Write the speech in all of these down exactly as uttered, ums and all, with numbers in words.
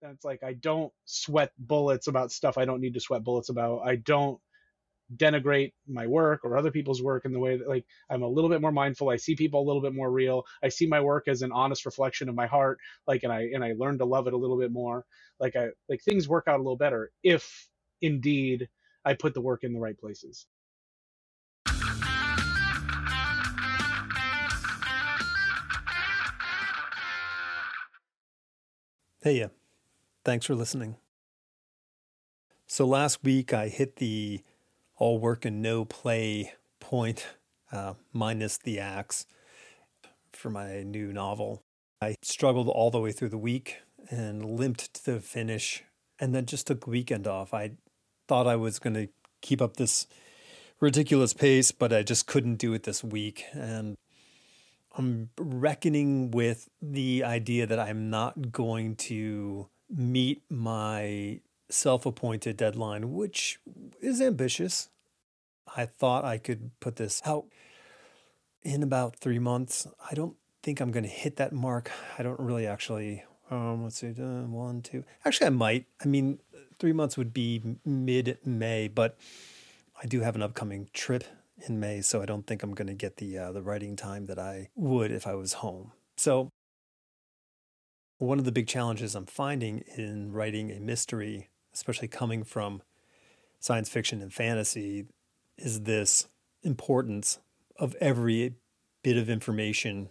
And it's like, I don't sweat bullets about stuff I don't need to sweat bullets about. I don't denigrate my work or other people's work in the way that, like, I'm a little bit more mindful. I see people a little bit more real. I see my work as an honest reflection of my heart. Like, and I, and I learn to love it a little bit more. Like I, like things work out a little better if indeed I put the work in the right places. Hey, yeah. Thanks for listening. So last week I hit the all work and no play point, uh, minus the axe, for my new novel. I struggled all the way through the week and limped to the finish, and then just took the weekend off. I thought I was going to keep up this ridiculous pace, but I just couldn't do it this week. And I'm reckoning with the idea that I'm not going to meet my self-appointed deadline, which is ambitious. I thought I could put this out in about three months. I don't think I'm going to hit that mark. I don't really actually, um, let's see, uh, one, two. Actually, I might. I mean, three months would be mid-May, but I do have an upcoming trip in May, so I don't think I'm going to get the uh, the writing time that I would if I was home. So one of the big challenges I'm finding in writing a mystery, especially coming from science fiction and fantasy, is this importance of every bit of information.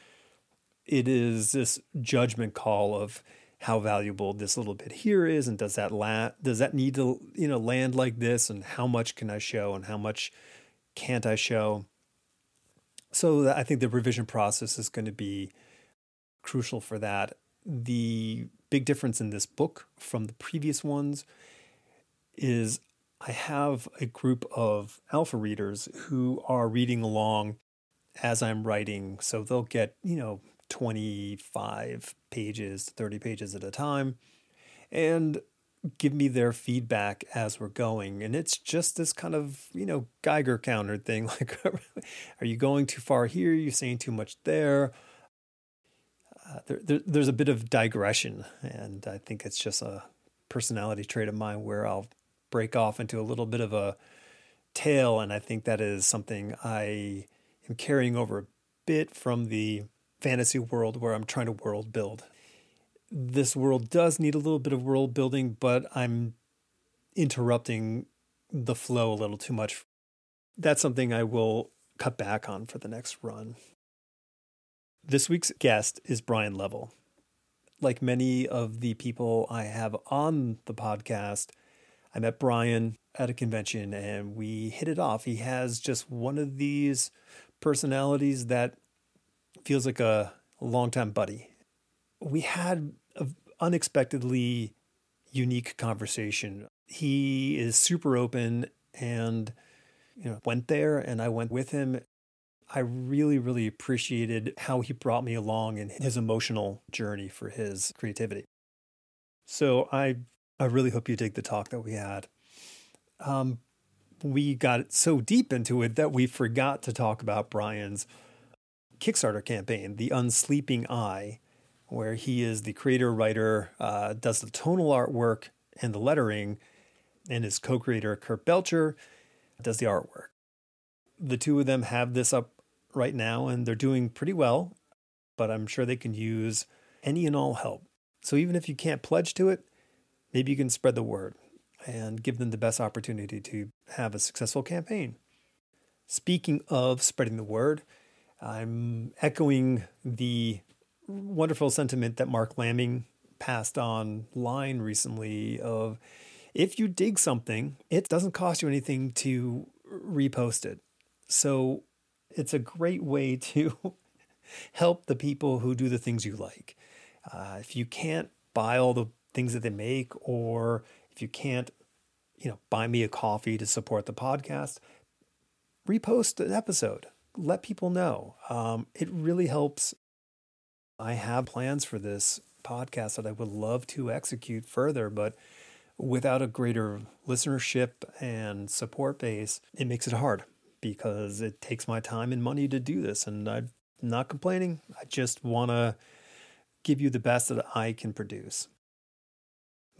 It is this judgment call of how valuable this little bit here is, and does that la- does that need to, you know, land like this, and how much can I show and how much can't I show? So I think the revision process is going to be crucial for that. The big difference in this book from the previous ones is I have a group of alpha readers who are reading along as I'm writing. So they'll get, you know, twenty-five pages, thirty pages at a time, and give me their feedback as we're going. And it's just this kind of, you know, Geiger counter thing. Like, are you going too far here? Are you saying too much there? Uh, there, there? There's a bit of digression. And I think it's just a personality trait of mine where I'll break off into a little bit of a tale. And I think that is something I am carrying over a bit from the fantasy world where I'm trying to world build. This world does need a little bit of world building, but I'm interrupting the flow a little too much. That's something I will cut back on for the next run. This week's guest is Brian Level. Like many of the people I have on the podcast, I met Brian at a convention and we hit it off. He has just one of these personalities that feels like a longtime buddy. We had an unexpectedly unique conversation. He is super open and, you know, went there and I went with him. I really, really appreciated how he brought me along in his emotional journey for his creativity. So I, I really hope you dig the talk that we had. Um, we got so deep into it that we forgot to talk about Brian's Kickstarter campaign, The Unsleeping Eye, where he is the creator, writer, uh, does the tonal artwork and the lettering, and his co-creator, Kurt Belcher, does the artwork. The two of them have this up right now, and they're doing pretty well, but I'm sure they can use any and all help. So even if you can't pledge to it, maybe you can spread the word and give them the best opportunity to have a successful campaign. Speaking of spreading the word, I'm echoing the wonderful sentiment that Mark Lamming passed online recently of, if you dig something, it doesn't cost you anything to repost it. So it's a great way to help the people who do the things you like. Uh, if you can't buy all the things that they make, or if you can't, you know, buy me a coffee to support the podcast, repost an episode. Let people know. Um, it really helps. I have plans for this podcast that I would love to execute further, but without a greater listenership and support base, it makes it hard because it takes my time and money to do this. And I'm not complaining. I just want to give you the best that I can produce.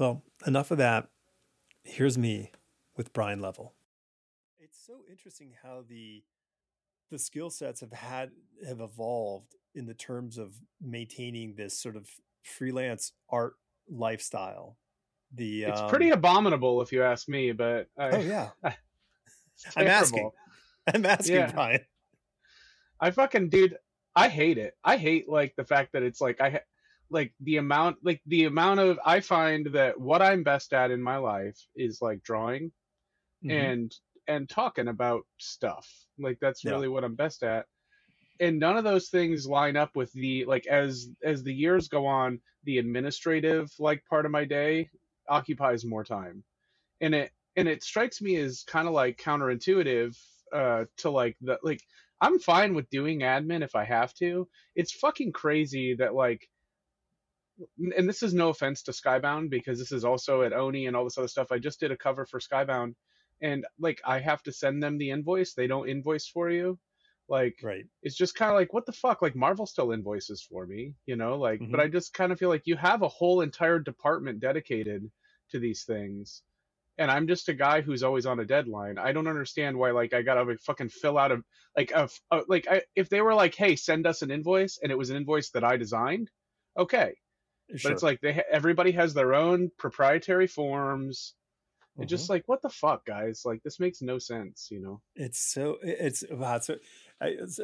Well, enough of that. Here's me with Brian Level. It's so interesting how the the skill sets have had have evolved in the terms of maintaining this sort of freelance art lifestyle. The It's um, pretty abominable if you ask me, but I, oh yeah, it's I'm asking. terrible. I'm asking, Yeah. Brian. I fucking dude, I hate it. I hate like the fact that it's like I ha- like the amount like the amount of I find that what I'm best at in my life is like drawing Mm-hmm. and and talking about stuff. Like that's Yeah. really what I'm best at. And none of those things line up with the like as as the years go on, the administrative like part of my day occupies more time. And it and it strikes me as kind of like counterintuitive uh to like the like I'm fine with doing admin if I have to. It's fucking crazy that like and this is no offense to Skybound because this is also at Oni and all this other stuff. I just did a cover for Skybound and like I have to send them the invoice. They don't invoice for you. Like Right. it's just kind of like what the fuck? Like Marvel still invoices for me, you know? Like Mm-hmm. but I just kind of feel like you have a whole entire department dedicated to these things. And I'm just a guy who's always on a deadline. I don't understand why like I gotta like, fucking fill out a like a, a like I, if they were like, hey, send us an invoice, and it was an invoice that I designed, okay. Sure. But it's like they ha- everybody has their own proprietary forms. Mm-hmm. It's just like what the fuck, guys? Like this makes no sense, you know. It's so it's wow. So, I, so,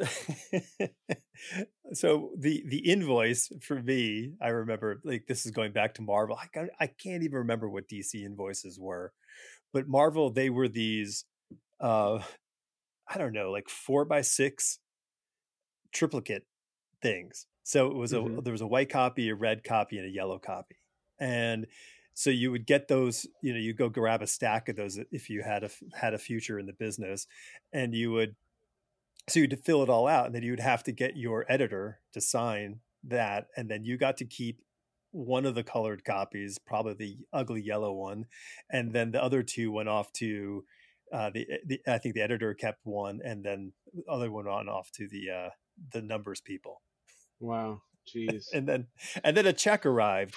so the the invoice for me, I remember like this is going back to Marvel. I got, I can't even remember what D C invoices were, but Marvel they were these, uh, I don't know, like four by six triplicate things. So it was a Mhm. there was a white copy, a red copy, and a yellow copy, and so you would get those. You know, you go grab a stack of those if you had a had a future in the business, and you would so you'd fill it all out, and then you would have to get your editor to sign that, and then you got to keep one of the colored copies, probably the ugly yellow one, and then the other two went off to uh, the, the I think the editor kept one, and then the other one went off to the uh, the numbers people. Wow, jeez. and then and then a check arrived.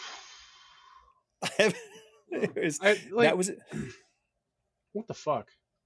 it was, I, like, that was what the fuck?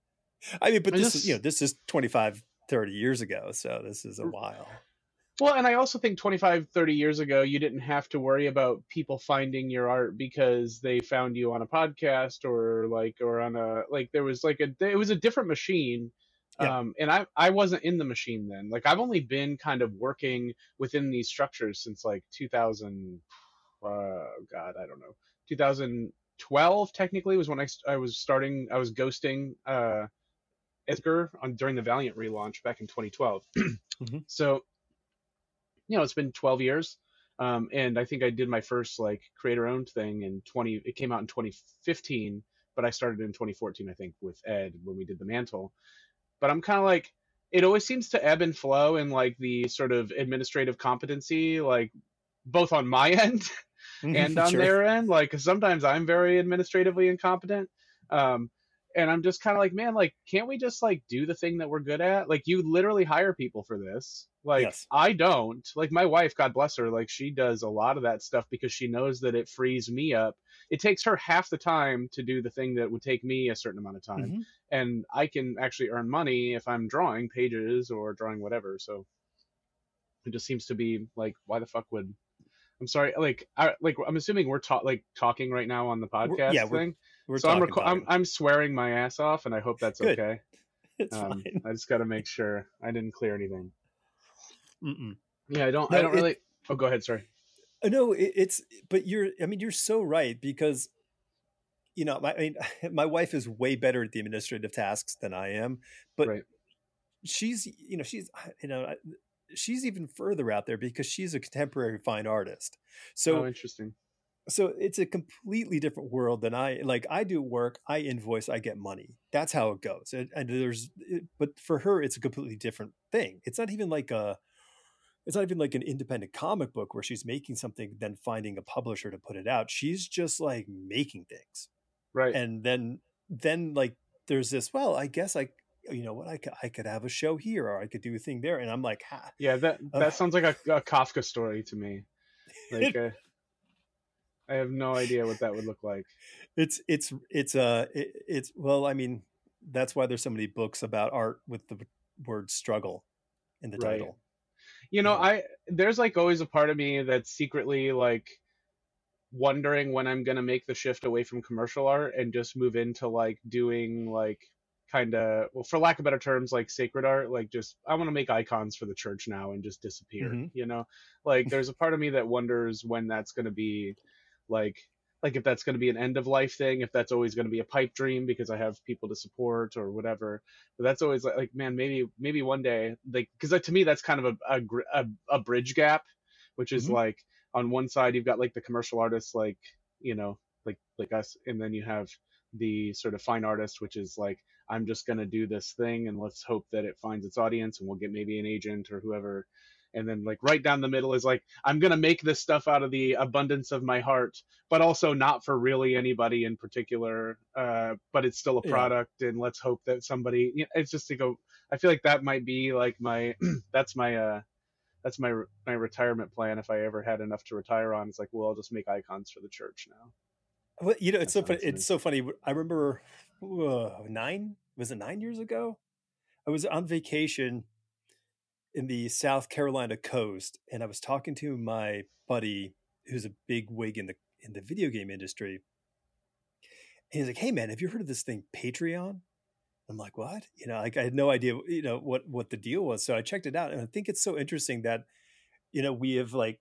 I mean, but I this just- is you know this is twenty-five, thirty years ago, so this is a while. Well, and I also think twenty-five, thirty years ago, you didn't have to worry about people finding your art because they found you on a podcast or like, or on a, like there was like a, it was a different machine. Yeah. Um, and I, I wasn't in the machine then. Like I've only been kind of working within these structures since like two thousand, uh, God, I don't know, two thousand twelve technically was when I, I was starting, I was ghosting, uh, Edgar on during the Valiant relaunch back in twenty twelve. Mm-hmm. So, you know, it's been twelve years. Um, and I think I did my first like creator owned thing in twenty, it came out in twenty fifteen, but I started in twenty fourteen, I think, with Ed when we did the mantle. But I'm kind of like, it always seems to ebb and flow in like the sort of administrative competency, like both on my end and on Sure. their end. Like, 'cause sometimes I'm very administratively incompetent. Um, and I'm just kind of like, man, like, can't we just like do the thing that we're good at? Like, you literally hire people for this. Like, Yes. I don't. Like, my wife, God bless her, like, she does a lot of that stuff because she knows that it frees me up. It takes her half the time to do the thing that would take me a certain amount of time. Mm-hmm. And I can actually earn money if I'm drawing pages or drawing whatever. So it just seems to be like, why the fuck would I'm sorry, like I like I'm assuming we're ta- like talking right now on the podcast yeah, we're- thing. We're so I'm, talking reco- I'm talking. I'm swearing my ass off, and I hope that's Good. okay. It's Um, fine. I just got to make sure I didn't clear anything. Mm-mm. Yeah, I don't. No, I don't it- really. Oh, go ahead. Sorry. Uh, No, it, it's but you're. I mean, you're so right because, you know, my I mean, my wife is way better at the administrative tasks than I am, but Right. she's you know she's you know she's even further out there because she's a contemporary fine artist. So Oh, interesting. so it's a completely different world than I like. I do work, I invoice, I get money. That's how it goes. And, and there's, but for her, it's a completely different thing. It's not even like a, it's not even like an independent comic book where she's making something, then finding a publisher to put it out. She's just like making things. Right. And then, then like there's this, well, I guess I, you know what, I could, I could have a show here or I could do a thing there. And I'm like, ha. Yeah, that Uh, that sounds like a, a Kafka story to me. Like, uh, I have no idea what that would look like. It's it's it's uh it, it's well, I mean, that's why there's so many books about art with the word struggle in the Right. title. You You know, know. I there's like always a part of me that's secretly like wondering when I'm gonna make the shift away from commercial art and just move into like doing like kind of, well, for lack of better terms, like sacred art. Like, just I want to make icons for the church now and just disappear. Hmm. You know, like there's a part of me that wonders when that's gonna be like like if that's going to be an end of life thing, if that's always going to be a pipe dream because I have people to support or whatever. But that's always like, like man, maybe maybe one day, like, because to me that's kind of a, a a a bridge gap, which is Hmm. like on one side you've got like the commercial artists, like, you know, like like us, and then you have the sort of fine artist, which is like, I'm just going to do this thing and let's hope that it finds its audience and we'll get maybe an agent or whoever. And then like right down the middle is like, I'm going to make this stuff out of the abundance of my heart, but also not for really anybody in particular, uh, but it's still a Yeah. product, and let's hope that somebody, you know, it's just to go. I feel like that might be like my that's my uh that's my my retirement plan if I ever had enough to retire on. It's like, well, I'll just make icons for the church now. Well, you know, it's That's so how funny. it's It's been. so funny. I remember uh, nine was it nine years ago? I was on vacation in the South Carolina coast, and I was talking to my buddy who's a big wig in the in the video game industry. And he's like, "Hey, man, have you heard of this thing, Patreon?" I'm like, "What?" You know, like I had no idea, you know, what what the deal was. So I checked it out, and I think it's so interesting that you know we have like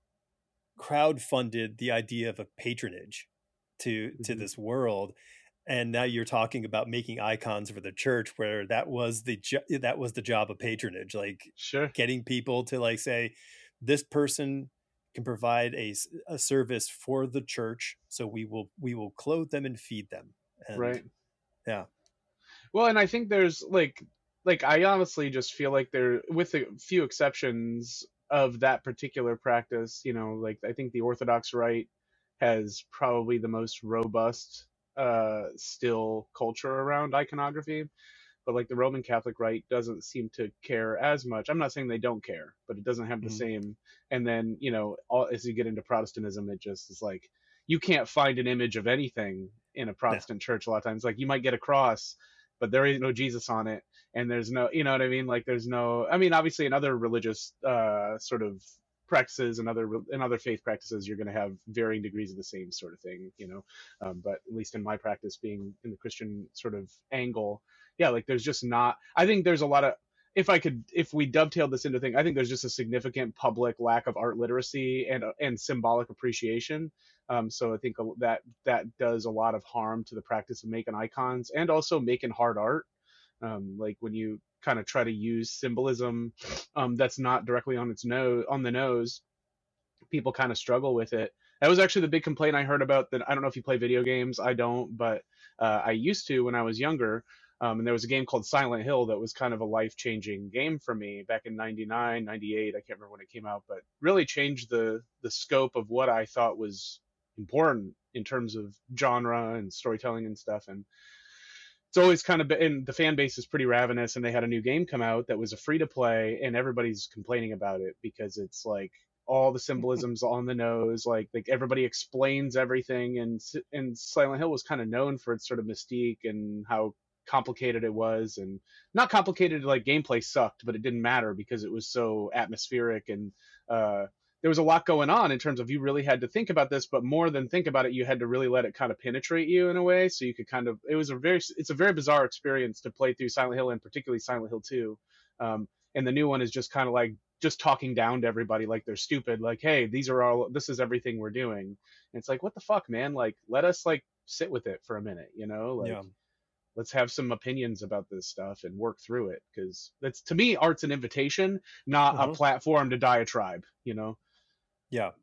crowdfunded the idea of a patronage to to Hmm. this world, and now you're talking about making icons for the church, where that was the jo- that was the job of patronage, like Sure. getting people to like say, this person can provide a, s- a service for the church, so we will we will clothe them and feed them, and Right. yeah. Well, and I think there's like like I honestly just feel like there, with a few exceptions of that particular practice, you know, like I think the Orthodox Rite has probably the most robust uh still culture around iconography, but like the Roman Catholic Rite doesn't seem to care as much. I'm not saying they don't care, but it doesn't have the Mhm. same. And then, you know, all, as you get into Protestantism, it just is like you can't find an image of anything in a No. Protestant church a lot of times. Like you might get a cross, but there ain't no Jesus on it, and there's no, you know what I mean? Like there's no. I mean, obviously, in other religious uh, sort of practices and other in other faith practices, you're going to have varying degrees of the same sort of thing, you know. Um, but at least in my practice, being in the Christian sort of angle, yeah, like there's just not. I think there's a lot of, if I could, if we dovetailed this into thing, I think there's just a significant public lack of art literacy and and symbolic appreciation. Um, so I think that that does a lot of harm to the practice of making icons and also making hard art. Um, like when you kind of try to use symbolism um, that's not directly on its nose on the nose, people kind of struggle with it. That was actually the big complaint I heard about. That I don't know if you play video games. I don't, but uh, I used to when I was younger. Um, and there was a game called Silent Hill that was kind of a life changing game for me back in ninety-nine, ninety-eight. I can't remember when it came out, but really changed the the scope of what I thought was important in terms of genre and storytelling and stuff. And it's always kind of been, and the fan base is pretty ravenous, and they had a new game come out that was a free to play, and everybody's complaining about it because it's like all the symbolisms on the nose, like like everybody explains everything, and and Silent Hill was kind of known for its sort of mystique and how complicated it was, and not complicated like gameplay sucked, but it didn't matter because it was so atmospheric, and uh there was a lot going on in terms of you really had to think about this, but more than think about it, you had to really let it kind of penetrate you in a way. So you could kind of, it was a very, it's a very bizarre experience to play through Silent Hill, and particularly Silent Hill two. Um, and the new one is just kind of like just talking down to everybody like they're stupid. Like, hey, these are all, this is everything we're doing. And it's like, what the fuck, man? Like, let us like sit with it for a minute, you know? Like, Yeah. let's have some opinions about this stuff and work through it, because that's, to me, art's an invitation, not a Uh-huh. platform to diatribe, you know? Yeah.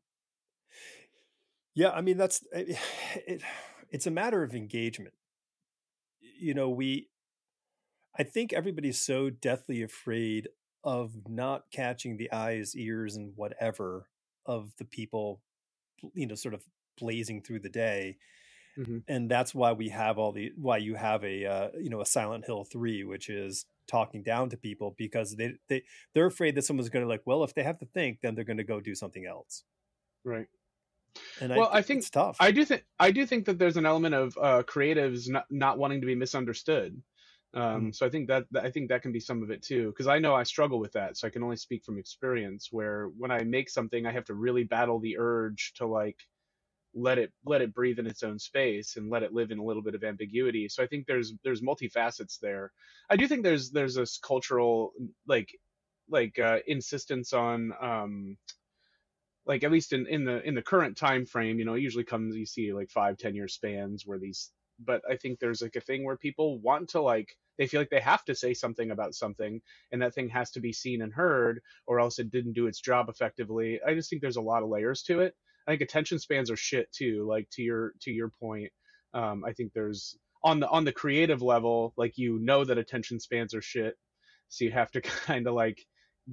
Yeah. I mean, that's it, it. It's a matter of engagement. You know, we. I think everybody's so deathly afraid of not catching the eyes, ears, and whatever of the people, you know, sort of blazing through the day, Mm-hmm. and that's why we have all the why you have a uh, you know a Silent Hill three, which is talking down to people because they they they're afraid that someone's going to like, well, if they have to think, then they're going to go do something else. Right. And I Well, I think it's tough. I do think I do think that there's an element of uh, creatives not, not wanting to be misunderstood. Mm, Um, so I think that that- I think that can be some of it too, because I know I struggle with that. So I can only speak from experience. Where when I make something, I have to really battle the urge to like let it let it breathe in its own space and let it live in a little bit of ambiguity. So I think there's there's multifacets there. I do think there's there's this cultural like like uh, insistence on um, like at least in, in the in the current time frame, you know, it usually comes you see like five, ten year spans where these but I think there's like a thing where people want to like they feel like they have to say something about something and that thing has to be seen and heard or else it didn't do its job effectively. I just think there's a lot of layers to it. I think attention spans are shit too, like to your to your point. Um, I think there's on the on the creative level, like you know that attention spans are shit. So you have to kind of like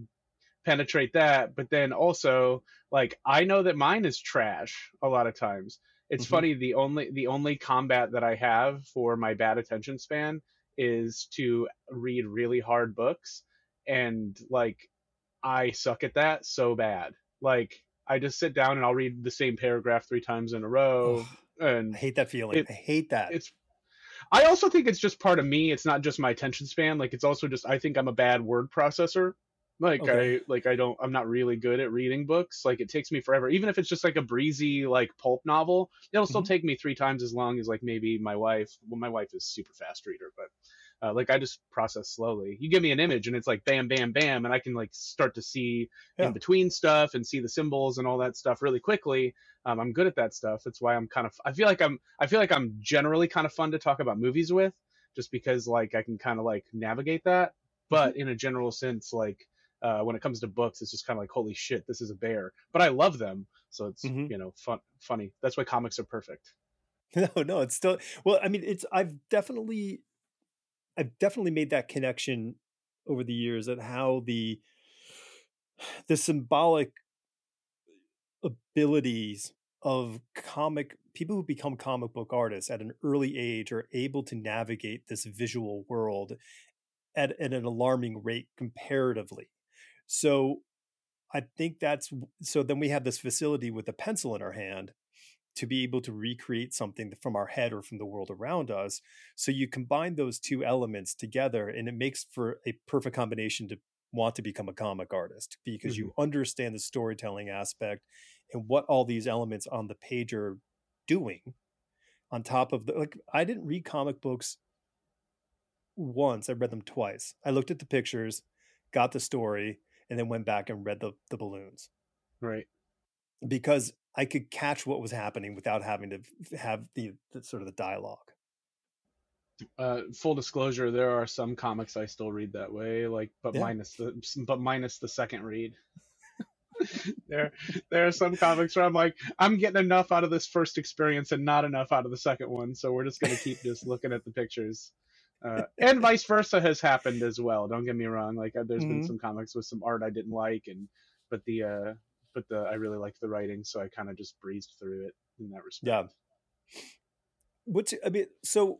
penetrate that, but then also like I know that mine is trash a lot of times. It's hmm funny, the only the only combat that I have for my bad attention span is to read really hard books, and like I suck at that so bad. Like I just sit down and I'll read the same paragraph three times in a Oh, row, I and hate that feeling. it I hate that. it's I also think it's just part of me. It's not just my attention span. Like it's also just I think I'm a bad word processor. Like Okay. I like I don't I'm not really good at reading books. Like it takes me forever. Even if it's just like a breezy like pulp novel, it'll still hmm take me three times as long as like maybe my wife. Well, my wife is super fast reader, but uh, like I just process slowly. You give me an image and it's like bam, bam, bam, and I can like start to see in Yeah. between stuff and see the symbols and all that stuff really quickly. Um, I'm good at that stuff. That's why I'm kind of. I feel like I'm. I feel like I'm generally kind of fun to talk about movies with, just because like I can kind of like navigate that. hmm But in a general sense, like uh, when it comes to books, it's just kind of like holy shit, this is a bear. But I love them, so it's hmm you know fun, funny. That's why comics are perfect. No, no, it's still well. I mean, it's I've definitely I've definitely made that connection over the years at how the the symbolic abilities of comic people who become comic book artists at an early age are able to navigate this visual world at, at an alarming rate comparatively. So I think that's so then we have this facility with a pencil in our hand to be able to recreate something from our head or from the world around us. So you combine those two elements together and it makes for a perfect combination to want to become a comic artist because Mm-hmm. you understand the storytelling aspect and what all these elements on the page are doing on top of the like I didn't read comic books once. I read them twice. I looked at the pictures, got the story, and then went back and read the, the balloons Right. because I could catch what was happening without having to have the, the sort of the dialogue. Uh, full disclosure, there are some comics I still read that way, like but Yeah. minus the but minus the second read. there there are some comics where I'm like, I'm getting enough out of this first experience and not enough out of the second one, so we're just gonna keep just looking at the pictures. Uh, and vice versa has happened as well. Don't get me wrong. Like uh, there's been Mm-hmm. some comics with some art I didn't like, and but the uh, but the I really liked the writing, so I kind of just breezed through it in that respect. Yeah. What's I mean, so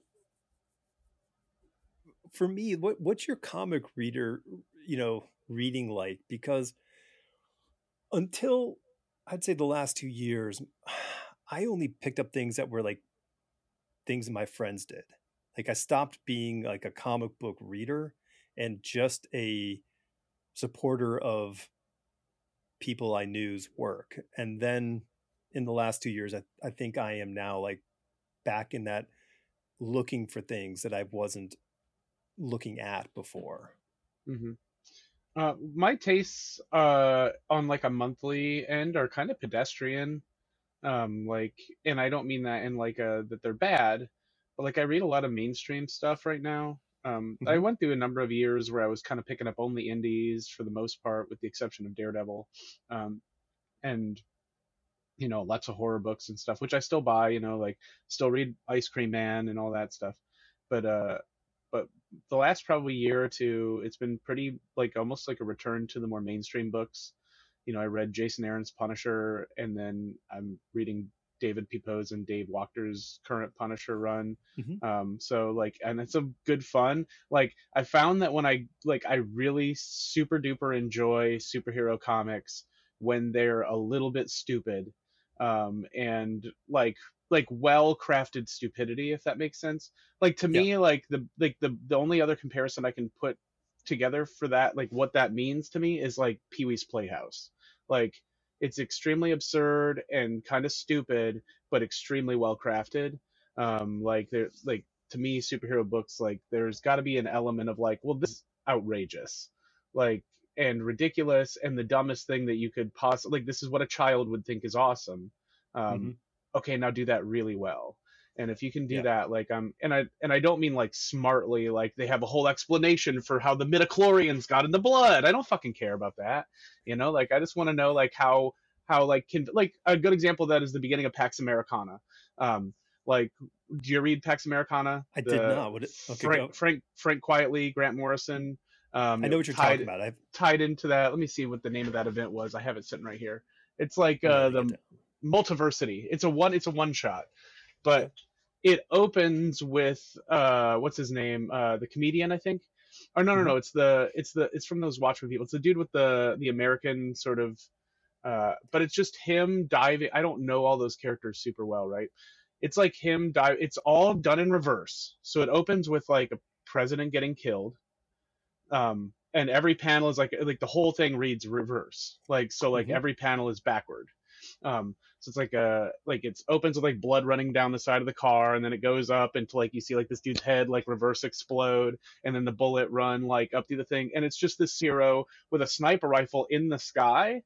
for me, what what's your comic reader, you know, reading like? Because until I'd say the last two years, I only picked up things that were like things my friends did. Like I stopped being like a comic book reader and just a supporter of people I knew's work. And then in the last two years, I, I think I am now like back in that looking for things that I wasn't looking at before. Mm-hmm. Uh, my tastes uh, on like a monthly end are kind of pedestrian. Um, like, and I don't mean that in like a that they're bad, but like I read a lot of mainstream stuff right now. Um, I Mm-hmm. went through a number of years where I was kind of picking up only indies for the most part, with the exception of Daredevil, um, and you know lots of horror books and stuff, which I still buy. You know, like still read Ice Cream Man and all that stuff. But uh, but the last probably year or two, it's been pretty like almost like a return to the more mainstream books. You know, I read Jason Aaron's Punisher, and then I'm reading David Pepose and Dave Walker's current Punisher run. Mm-hmm. Um, so like, and it's a good fun. Like, I found that when I like, I really super duper enjoy superhero comics when they're a little bit stupid. um, and like like well crafted stupidity, if that makes sense. Like to Yeah. me, like the like the the only other comparison I can put together for that, like what that means to me, is like Pee-wee's Playhouse. Like it's extremely absurd and kind of stupid, but extremely well crafted. Um, like there, like to me, superhero books, like there's got to be an element of like, well, this is outrageous, like and ridiculous, and the dumbest thing that you could possibly, like this is what a child would think is awesome. Um, Hmm. okay, now do that really well. And if you can do Yeah. that, like I'm, and I and I don't mean like smartly, like they have a whole explanation for how the midichlorians got in the blood. I don't fucking care about that, you know. Like I just want to know like how how like can like a good example of that is the beginning of Pax Americana. Um, like, do you read Pax Americana? I did The not. Would it? Okay, Frank go. Frank Frank Quietly, Grant Morrison. Um, I it know what you're talking tied about. I've tied into that. Let me see what the name of that event was. I have it sitting right here. It's like I'm uh, writing it the down. Multiversity. It's a one. It's a one shot, but Okay. it opens with uh, what's his name? Uh, the comedian, I think. Or no, no, Hmm. no. It's the it's the it's from those Watchmen people. It's the dude with the the American sort of. Uh, but it's just him diving. I don't know all those characters super well, right? It's like him dive. It's all done in reverse. So it opens with like a president getting killed, um, and every panel is like like the whole thing reads reverse, like so like Hmm. every panel is backward. Um, so it's like a like it's opens with like blood running down the side of the car, and then it goes up into like you see like this dude's head like reverse explode, and then the bullet run like up through the thing, and it's just this hero with a sniper rifle in the sky,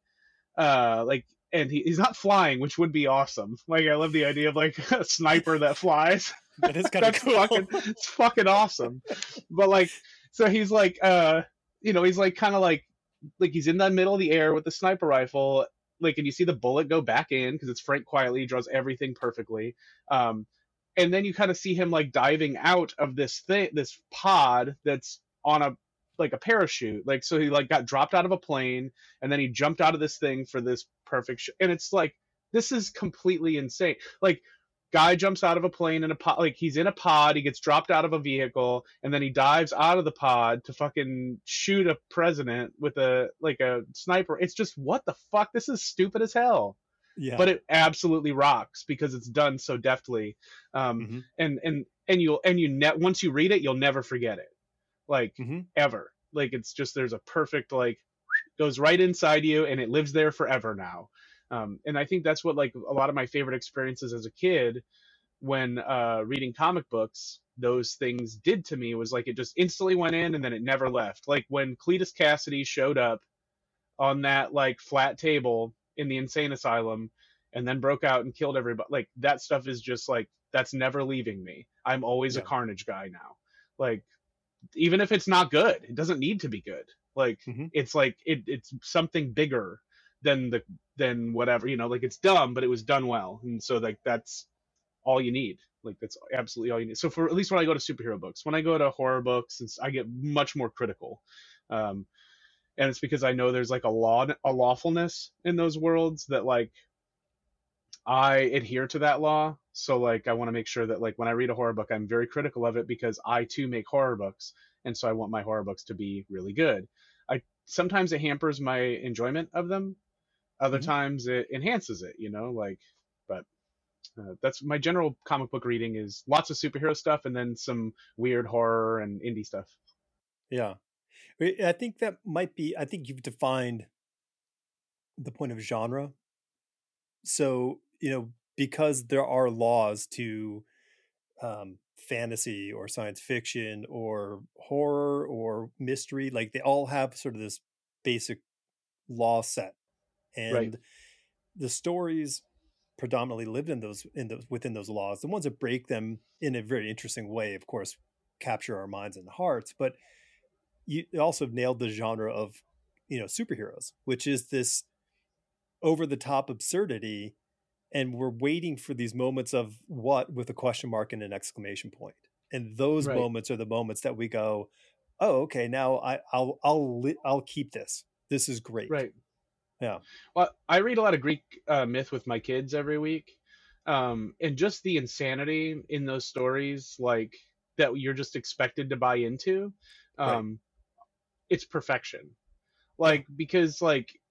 uh, like. And he, he's not flying, which would be awesome. Like I love the idea of like a sniper that flies. That is kind of That's cool. fucking it's fucking awesome. But like so he's like uh you know, he's like kind of like like he's in the middle of the air with the sniper rifle, like and you see the bullet go back in because it's Frank Quietly, he draws everything perfectly. Um and then you kind of see him like diving out of this thing, this pod that's on a like a parachute, like so he like got dropped out of a plane, and then he jumped out of this thing for this perfect sh- and it's like this is completely insane. Like guy jumps out of a plane in a pod, like he's in a pod, he gets dropped out of a vehicle, and then he dives out of the pod to fucking shoot a president with a like a sniper. It's just what the fuck, this is stupid as hell, Yeah. but it absolutely rocks because it's done so deftly. um Hmm. and and and you'll and you net once you read it you'll never forget it, like Hmm. ever. Like it's just there's a perfect like goes right inside you and it lives there forever now. Um, and I think that's what like a lot of my favorite experiences as a kid when uh, reading comic books, those things did to me, was like it just instantly went in and then it never left. Like when Cletus Cassidy showed up on that like flat table in the insane asylum and then broke out and killed everybody, like that stuff is just like that's never leaving me. I'm always a Yeah. Carnage guy now. Like even if it's not good, it doesn't need to be good. Like Hmm. it's like it, it's something bigger than the than whatever, you know, like it's dumb but it was done well, and so like that's all you need. Like that's absolutely all you need. So for at least when I go to superhero books, when I go to horror books, I get much more critical. Um, and it's because I know there's like a law a lawfulness in those worlds that like I adhere to that law. So like I want to make sure that like when I read a horror book, I'm very critical of it because I too make horror books, and so I want my horror books to be really good. I sometimes it hampers my enjoyment of them. Other Hmm. times it enhances it, you know, like but uh, that's my general comic book reading is lots of superhero stuff and then some weird horror and indie stuff. Yeah. I I think that might be, I think you've defined the point of genre. So, you know, because there are laws to um, fantasy or science fiction or horror or mystery, like they all have sort of this basic law set. Right. And the stories predominantly lived in those in those within those laws. The ones that break them in a very interesting way, of course, capture our minds and hearts. But you also nailed the genre of, you know, superheroes, which is this over the top absurdity, and we're waiting for these moments of what with a question mark and an exclamation point. And those Right. moments are the moments that we go, oh, okay, now I, I'll I'll I'll keep this. This is great. Right. Yeah. Well, I read a lot of Greek uh, myth with my kids every week, um, and just the insanity in those stories, like that you're just expected to buy into. Right. Um, it's perfection. Yeah. Like because like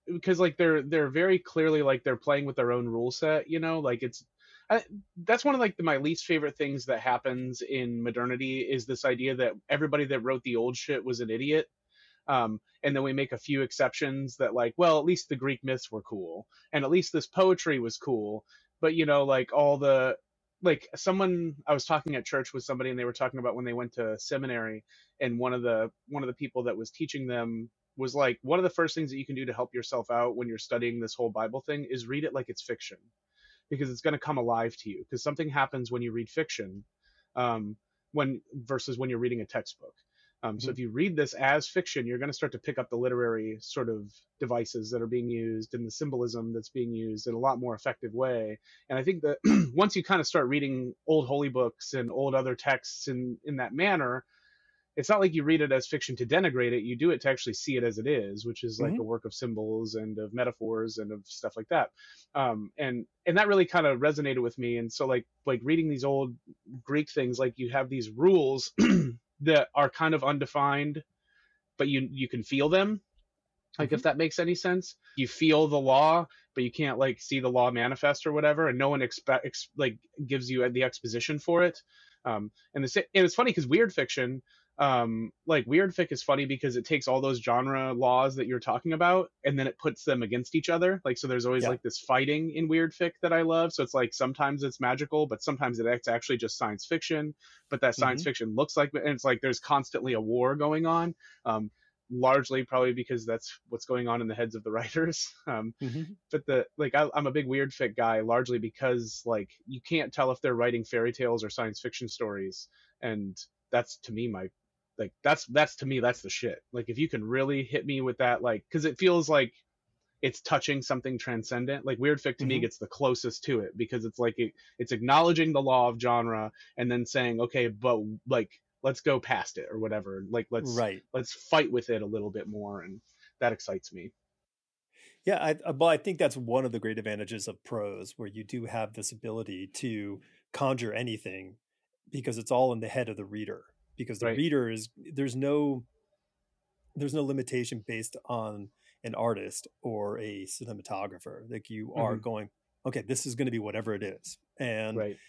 because like they're they're very clearly like they're playing with their own rule set, you know, like it's I, that's one of like the, my least favorite things that happens in modernity is this idea that everybody that wrote the old shit was an idiot. Um, and then we make a few exceptions that like, well, at least the Greek myths were cool, and at least this poetry was cool. But you know, like all the like someone I was talking at church with somebody, and they were talking about when they went to seminary, and one of the one of the people that was teaching them was like, one of the first things that you can do to help yourself out when you're studying this whole Bible thing is read it like it's fiction, because it's going to come alive to you. Because something happens when you read fiction, um, when versus when you're reading a textbook. Um, so Mhm. if you read this as fiction, you're going to start to pick up the literary sort of devices that are being used and the symbolism that's being used in a lot more effective way. And I think that once you kind of start reading old holy books and old other texts in in that manner, it's not like you read it as fiction to denigrate it. You do it to actually see it as it is, which is like Mhm. a work of symbols and of metaphors and of stuff like that. Um, and and that really kind of resonated with me. And so like like reading these old Greek things, like you have these rules that are kind of undefined, but you you can feel them. Like if Mhm. that makes any sense, you feel the law, but you can't like see the law manifest or whatever, and no one expect ex- like gives you the exposition for it. Um, and the and it's funny because weird fiction, um, like weird fic is funny because it takes all those genre laws that you're talking about and then it puts them against each other. Like so, there's always Yeah. like this fighting in weird fic that I love. So it's like sometimes it's magical, but sometimes it's actually just science fiction. But that science Mhm. fiction looks like, and it's like there's constantly a war going on. Um, largely probably because that's what's going on in the heads of the writers. Um, Mhm. but the like I, I'm a big weird fic guy largely because like you can't tell if they're writing fairy tales or science fiction stories, and that's to me my like that's that's to me that's the shit. Like if you can really hit me with that, like because it feels like it's touching something transcendent. Like weird fic to me Mhm. gets the closest to it because it's like it, it's acknowledging the law of genre and then saying okay, but like let's go past it or whatever. Like let's Right. let's fight with it a little bit more, and that excites me. Yeah, I, I- well, I think that's one of the great advantages of prose, where you do have this ability to conjure anything because it's all in the head of the reader. Because the Right. reader is there's no there's no limitation based on an artist or a cinematographer. Like you are Hmm. going, okay, this is going to be whatever it is, and Right.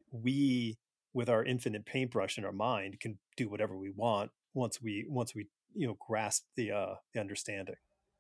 we, with our infinite paintbrush in our mind, can do whatever we want once we once we you know grasp the uh, the understanding.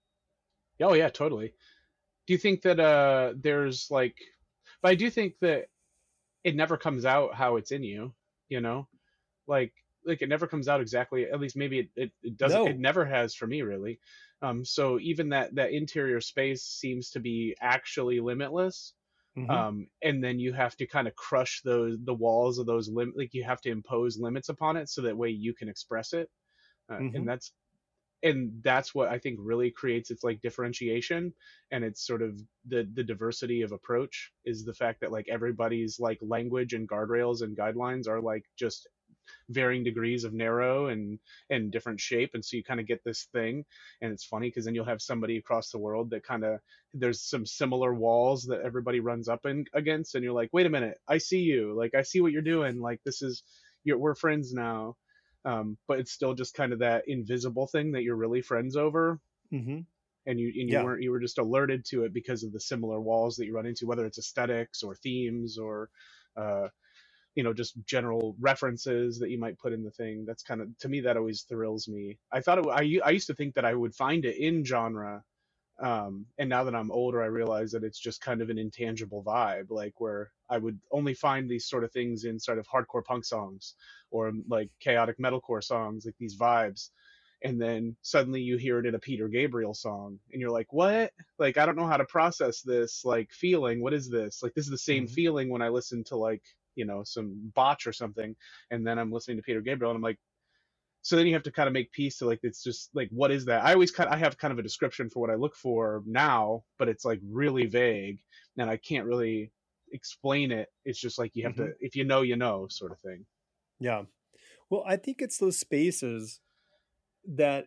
Oh yeah, totally. Do you think that uh there's like, but I do think that it never comes out how it's in you, you know? Like like it never comes out exactly, at least maybe it, it, it doesn't, it No. never has for me really. Um so even that that interior space seems to be actually limitless. Hmm. Um and then you have to kind of crush those the walls of those lim like you have to impose limits upon it so that way you can express it. Uh, and Hmm. that's and that's what I think really creates its like differentiation, and it's sort of the the diversity of approach is the fact that like everybody's like language and guardrails and guidelines are like just varying degrees of narrow and and different shape, and so you kind of get this thing. And it's funny because then you'll have somebody across the world that kind of there's some similar walls that everybody runs up in, against, and you're like, wait a minute, I see you, like I see what you're doing, like this is you're we're friends now. Um, but it's still just kind of that invisible thing that you're really friends over, Hmm. and you and you Yeah. weren't you were just alerted to it because of the similar walls that you run into, whether it's aesthetics or themes or uh, you know just general references that you might put in the thing. That's kind of, to me, that always thrills me. I thought it, I, I used to think that I would find it in genre, um, and now that I'm older I realize that it's just kind of an intangible vibe, like where I would only find these sort of things in sort of hardcore punk songs or like chaotic metalcore songs, like these vibes. And then suddenly you hear it in a Peter Gabriel song and you're like, what? Like I don't know how to process this like feeling. What is this? Like this is the same Hmm. feeling when I listen to like, you know, some botch or something, and then I'm listening to Peter Gabriel and I'm like, so then you have to kind of make peace to like, it's just like, what is that? I always kind of, I have kind of a description for what I look for now, but it's like really vague and I can't really explain it. It's just like you have Hmm. to, if you know, you know, sort of thing. Yeah. Well, I think it's those spaces that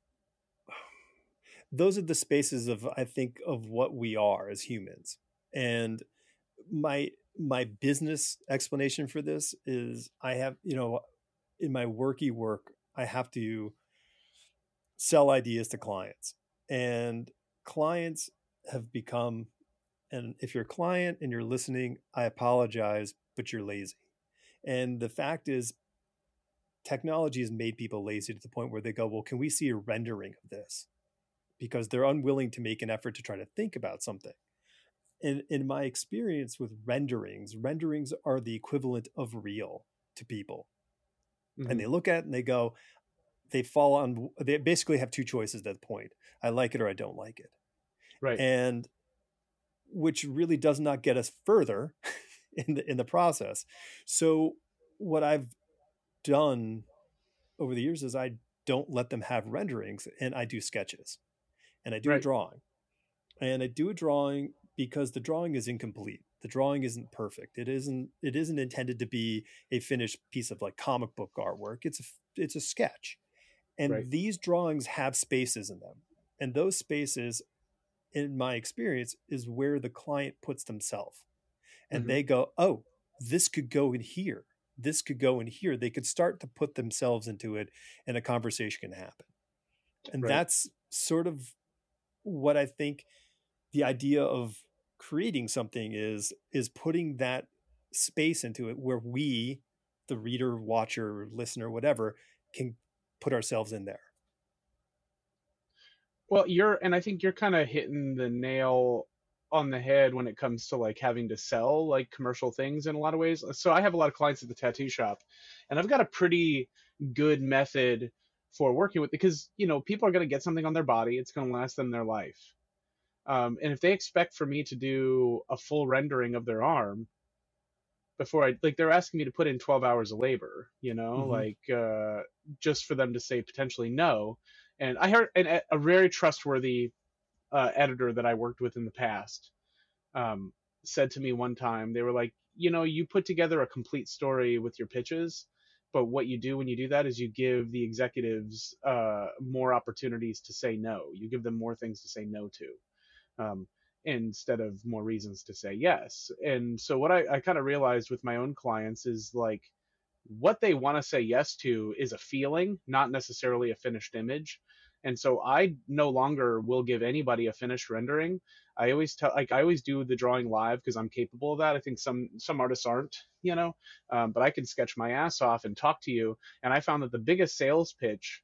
those are the spaces of I think of what we are as humans. And my my business explanation for this is I have, you know, in my worky work, I have to sell ideas to clients. And clients have become, and if you're a client and you're listening, I apologize, but you're lazy. And the fact is, technology has made people lazy to the point where they go, well, can we see a rendering of this? Because they're unwilling to make an effort to try to think about something. And in my experience with renderings, renderings are the equivalent of real to people. Mm-hmm. And they look at it and they go, they fall on, they basically have two choices at that point. I like it or I don't like it. Right. And which really does not get us further in the, in the process. So what I've done over the years is I don't let them have renderings, and I do sketches, and I do right. a drawing, and I do a drawing because the drawing is incomplete. The drawing isn't perfect. It isn't, it isn't intended to be a finished piece of like comic book artwork. It's a, it's a sketch. And right. these drawings have spaces in them. And those spaces, in my experience, is where the client puts themselves. And mm-hmm. they go, oh, this could go in here. This could go in here. They could start to put themselves into it, and a conversation can happen. And right. that's sort of what I think the idea of creating something is, is putting that space into it where we, the reader, watcher, listener, whatever, can put ourselves in there. Well, you're, and I think you're kind of hitting the nail on the head when it comes to like having to sell like commercial things in a lot of ways. So I have a lot of clients at the tattoo shop, and I've got a pretty good method for working with, because, you know, people are going to get something on their body. It's going to last them their life. Um, and if they expect for me to do a full rendering of their arm before I, like, they're asking me to put in twelve hours of labor, you know, mm-hmm. like, uh, just for them to say potentially no. And I heard an, a very trustworthy uh, editor that I worked with in the past um, said to me one time, they were like, you know, you put together a complete story with your pitches, but what you do when you do that is you give the executives uh, more opportunities to say no. You give them more things to say no to. Um, instead of more reasons to say yes. And so what I, I kind of realized with my own clients is like, what they want to say yes to is a feeling, not necessarily a finished image. And so I no longer will give anybody a finished rendering. I always tell, like, I always do the drawing live because I'm capable of that. I think some, some artists aren't, you know, um, but I can sketch my ass off and talk to you. And I found that the biggest sales pitch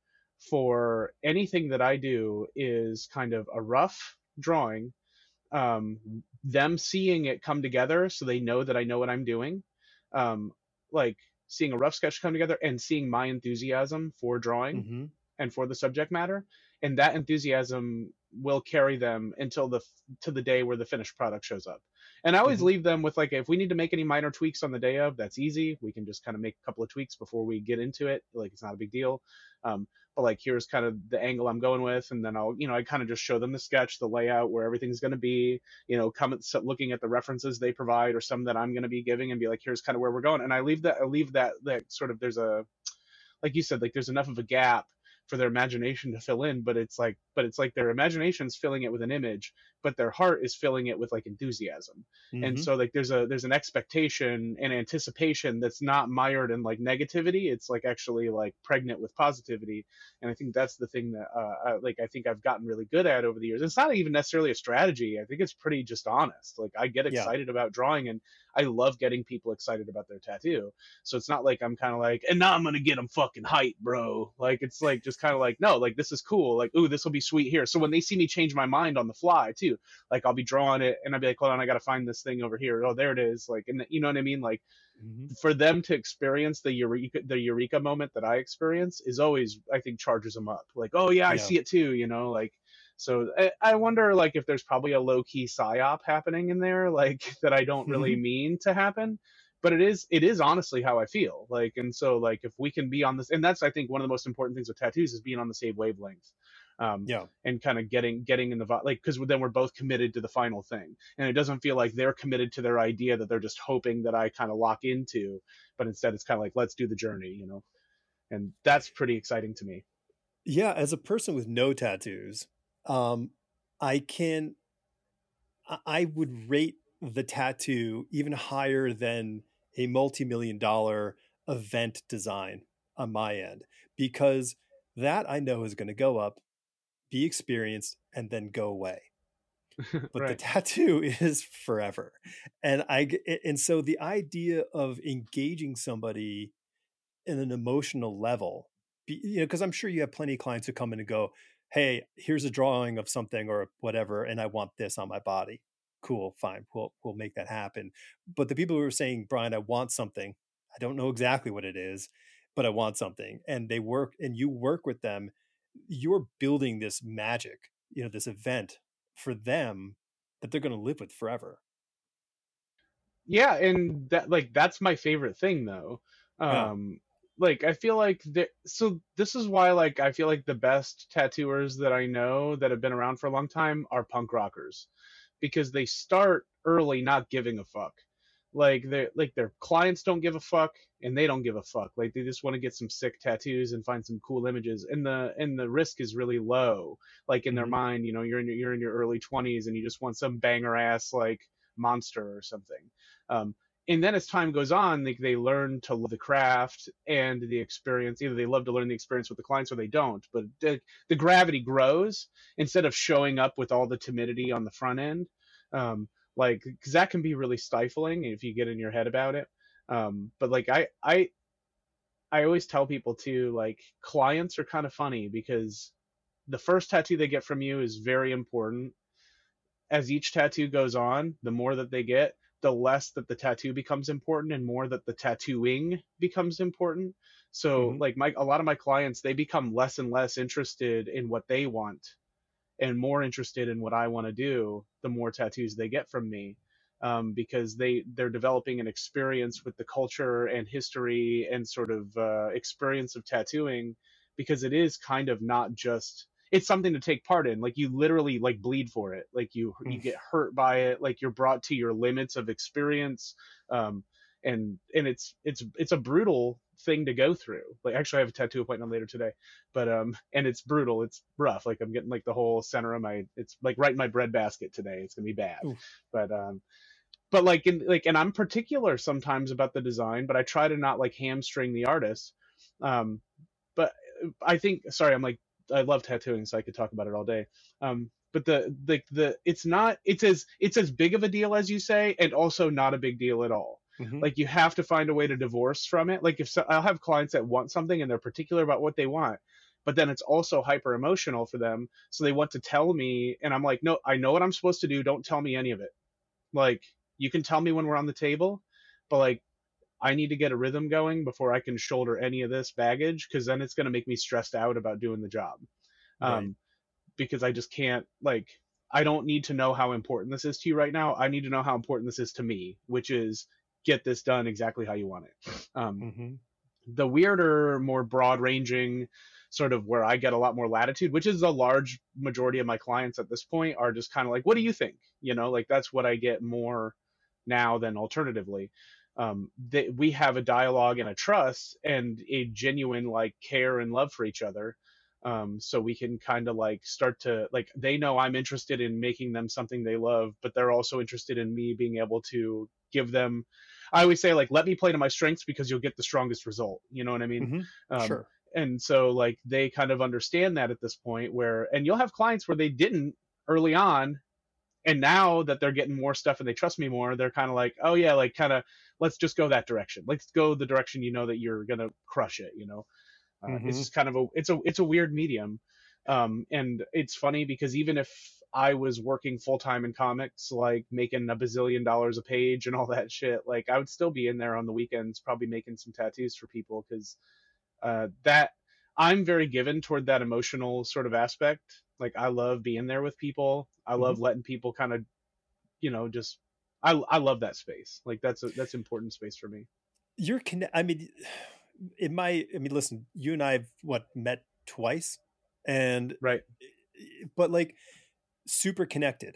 for anything that I do is kind of a rough drawing, um, them seeing it come together so they know that I know what I'm doing, um, like seeing a rough sketch come together and seeing my enthusiasm for drawing mm-hmm. and for the subject matter, and that enthusiasm will carry them until the to the day where the finished product shows up. And I always mm-hmm. leave them with, like, if we need to make any minor tweaks on the day of, that's easy. We can just kind of make a couple of tweaks before we get into it. Like, it's not a big deal. Um, but like, here's kind of the angle I'm going with. And then I'll, you know, I kind of just show them the sketch, the layout, where everything's going to be, you know, come at, looking at the references they provide or some that I'm going to be giving, and be like, here's kind of where we're going. And I leave that, I leave that, that sort of, there's a, like you said, like there's enough of a gap for their imagination to fill in, but it's like, but it's like their imagination's filling it with an image, but their heart is filling it with like enthusiasm. Mm-hmm. And so like there's a, there's an expectation and anticipation that's not mired in like negativity. It's like actually like pregnant with positivity. And I think that's the thing that, uh, I, like, I think I've gotten really good at over the years. It's not even necessarily a strategy. I think it's pretty just honest. Like, I get excited yeah. about drawing, and I love getting people excited about their tattoo. So it's not like I'm kind of like, and now I'm going to get them fucking hype, bro. Like, it's like, just kind of like, no, like, this is cool. Like, ooh, this will be sweet here. So when they see me change my mind on the fly too, like, I'll be drawing it and I'll be like, hold on, I got to find this thing over here. Oh, there it is. Like, and you know what I mean? Like, mm-hmm. for them to experience the eureka, the eureka moment that I experience is always, I think, charges them up. Like, oh yeah, I yeah. see it too, you know, like, so I, I wonder, like, if there's probably a low key psyop happening in there, like, that I don't really mean to happen, but it is, it is honestly how I feel. Like, and so like, if we can be on this, and that's, I think, one of the most important things with tattoos is being on the same wavelength. Um, yeah. And kind of getting, getting in the, like, cause then we're both committed to the final thing, and it doesn't feel like they're committed to their idea that they're just hoping that I kind of lock into, but instead it's kind of like, let's do the journey, you know? And that's pretty exciting to me. Yeah. As a person with no tattoos, um, I can, I would rate the tattoo even higher than a multi-million dollar event design on my end, because that I know is going to go up, be experienced, and then go away. but the Right. tattoo is forever. And I and so the idea of engaging somebody in an emotional level, you know, because I'm sure you have plenty of clients who come in and go, hey, here's a drawing of something or whatever, and I want this on my body. Cool, fine, we'll we'll make that happen. But the people who are saying, Brian, I want something, I don't know exactly what it is, but I want something, and they work, and you work with them, you're building this magic, you know, this event for them that they're going to live with forever. Yeah, and that like that's my favorite thing though. Yeah. Um like I feel like the so this is why like I feel like the best tattooers that I know that have been around for a long time are punk rockers because they start early not giving a fuck. Like they like their clients don't give a fuck and they don't give a fuck. Like they just want to get some sick tattoos and find some cool images. And the and the risk is really low. Like in their Mm-hmm. mind, you know, you're in your, you're in your early twenties and you just want some banger ass like monster or something. Um, and then as time goes on, they, they learn to love the craft and the experience. Either they love to learn the experience with the clients or they don't. But the, the gravity grows instead of showing up with all the timidity on the front end. Um, like, because that can be really stifling if you get in your head about it. Um, but like I, I, I always tell people too, like clients are kind of funny because the first tattoo they get from you is very important. As each tattoo goes on, the more that they get, the less that the tattoo becomes important and more that the tattooing becomes important. So Mm-hmm. like my a lot of my clients, they become less and less interested in what they want and more interested in what I want to do, the more tattoos they get from me. Um, because they they're developing an experience with the culture and history and sort of uh, experience of tattooing, because it is kind of not just, it's something to take part in. Like you literally like bleed for it. Like you you get hurt by it. Like you're brought to your limits of experience. Um, and and it's it's it's a brutal thing to go through. Like actually, I have a tattoo appointment later today, but um, and it's brutal. It's rough. Like I'm getting like the whole center of my, it's like right in my breadbasket today. It's gonna be bad. Ooh. But um, but like in like, and I'm particular sometimes about the design, but I try to not like hamstring the artist. Um, but I think, sorry, I'm like, I love tattooing, so I could talk about it all day. Um, but the the the it's not it's as it's as big of a deal as you say, and also not a big deal at all. Mm-hmm. Like you have to find a way to divorce from it. Like if so, I'll have clients that want something and they're particular about what they want, but then it's also hyper emotional for them, so they want to tell me, and I'm like, no, I know what I'm supposed to do. Don't tell me any of it. Like you can tell me when we're on the table, but like I need to get a rhythm going before I can shoulder any of this baggage, because then it's going to make me stressed out about doing the job. Right. Um, because I just can't, like, I don't need to know how important this is to you right now. I need to know how important this is to me, which is get this done exactly how you want it. Um, Mm-hmm. the weirder, more broad ranging sort of where I get a lot more latitude, which is a large majority of my clients at this point, are just kind of like, what do you think? You know, like that's what I get more now than alternatively. Um, they, we have a dialogue and a trust and a genuine like care and love for each other. Um, so we can kind of like start to like, they know I'm interested in making them something they love, but they're also interested in me being able to give them, I always say like, let me play to my strengths because you'll get the strongest result. You know what I mean? Mm-hmm. Um, Sure. and so like they kind of understand that at this point where, and you'll have clients where they didn't early on, and now that they're getting more stuff and they trust me more, they're kind of like, oh yeah, like kind of, let's just go that direction. Let's go the direction you know that you're gonna crush it. You know, uh, it's Mm-hmm. just kind of a, it's a, it's a weird medium, um, and it's funny because even if I was working full time in comics, like making a bazillion dollars a page and all that shit, like I would still be in there on the weekends, probably making some tattoos for people because uh, that I'm very given toward that emotional sort of aspect. Like I love being there with people. I Mm-hmm. love letting people kind of, you know, just I I love that space. Like that's a that's important space for me. You're conne- I mean, it might, I mean, listen, you and I have what met twice, and Right. but like super connected.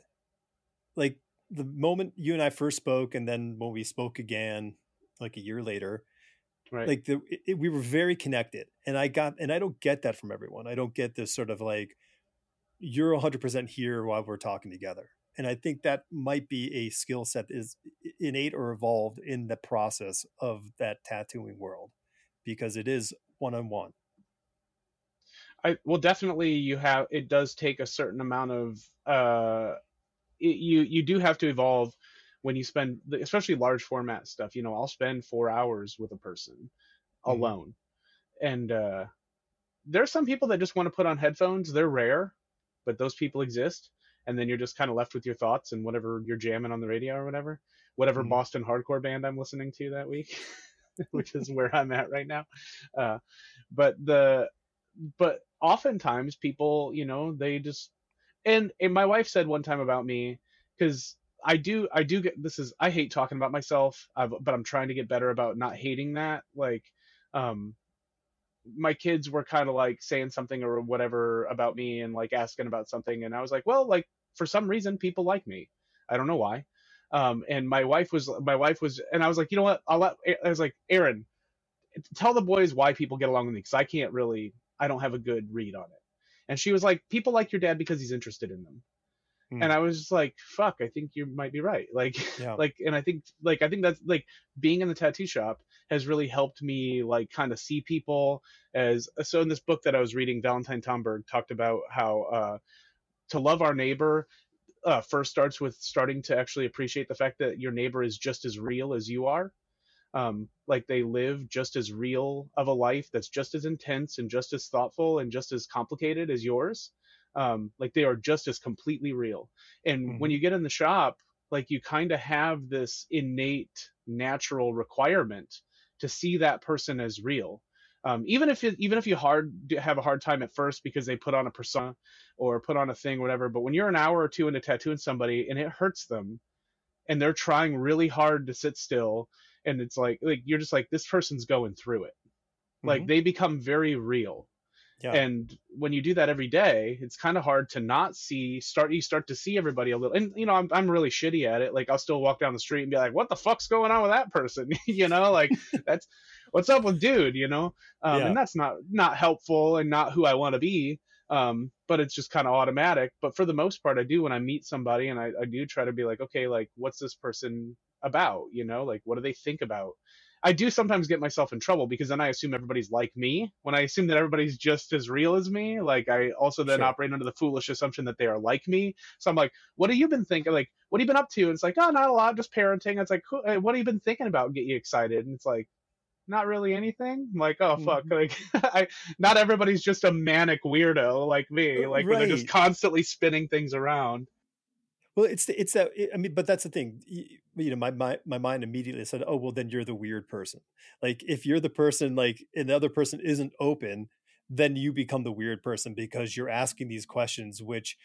Like the moment you and I first spoke, and then when we spoke again, like a year later, Right. like the it, we were very connected, and I got, and I don't get that from everyone. I don't get this sort of like you're one hundred percent here while we're talking together. And I think that might be a skill set that is innate or evolved in the process of that tattooing world, because it is one on one. I well definitely you have it does take a certain amount of uh it, you you do have to evolve when you spend, especially large format stuff. You know, I'll spend four hours with a person Mm-hmm. alone, and uh, there are some people that just want to put on headphones. They're rare, but those people exist. And then you're just kind of left with your thoughts and whatever you're jamming on the radio or whatever, whatever Mm-hmm. Boston hardcore band I'm listening to that week, which is where I'm at right now. Uh, but the but oftentimes people, you know, they just, and and my wife said one time about me, because I do I do get, this is, I hate talking about myself, I've, but I'm trying to get better about not hating that. Like, um, my kids were kind of like saying something or whatever about me and like asking about something, and I was like, well, like for some reason people like me. I don't know why. Um, and my wife was my wife was, and I was like, you know what? I'll let. I was like, Aaron, tell the boys why people get along with me, because I can't really. I don't have a good read on it. And she was like, people like your dad because he's interested in them. And Mm. I was just like, fuck, I think you might be right. Like, Yeah. like, and I think, like, I think that's like being in the tattoo shop has really helped me, like, kind of see people as, so in this book that I was reading, Valentine Tomberg talked about how, uh, to love our neighbor, uh, first starts with starting to actually appreciate the fact that your neighbor is just as real as you are. Um, like they live just as real of a life that's just as intense and just as thoughtful and just as complicated as yours. Um, like they are just as completely real. And when Mm-hmm. you get in the shop, like you kind of have this innate natural requirement to see that person as real. Um, even if it, even if you hard have a hard time at first because they put on a persona or put on a thing or whatever, but when you're an hour or two into tattooing somebody and it hurts them and they're trying really hard to sit still, and it's like like you're just like, this person's going through it, Mm-hmm. like they become very real. Yeah. And when you do that every day, it's kind of hard to not see, start you start to see everybody a little. And you know, i'm, I'm really shitty at it. Like I'll still walk down the street and be like, what the fuck's going on with that person? You know, like that's what's up with dude, you know. Um, Yeah. and that's not not helpful and not who I want to be. Um, but it's just kind of automatic. But for the most part, I do, when I meet somebody, and I, I do try to be like, okay, like what's this person about? You know, like what do they think about? I do sometimes get myself in trouble because then I assume everybody's like me. When I assume that everybody's just as real as me, like I also then Sure. operate under the foolish assumption that they are like me. So I'm like, what have you been thinking? Like, what have you been up to? And it's like, oh, not a lot, just parenting. It's like, cool. What have you been thinking about? Get you excited? And it's like, not really anything. I'm like, oh fuck, Mm-hmm. like I, not everybody's just a manic weirdo like me. Like when they're just Right. constantly spinning things around. Well, it's the, it's that I mean, but that's the thing. You, you know, my, my my mind immediately said, "Oh, well, then you're the weird person." Like, if you're the person, like another person isn't open, then you become the weird person because you're asking these questions which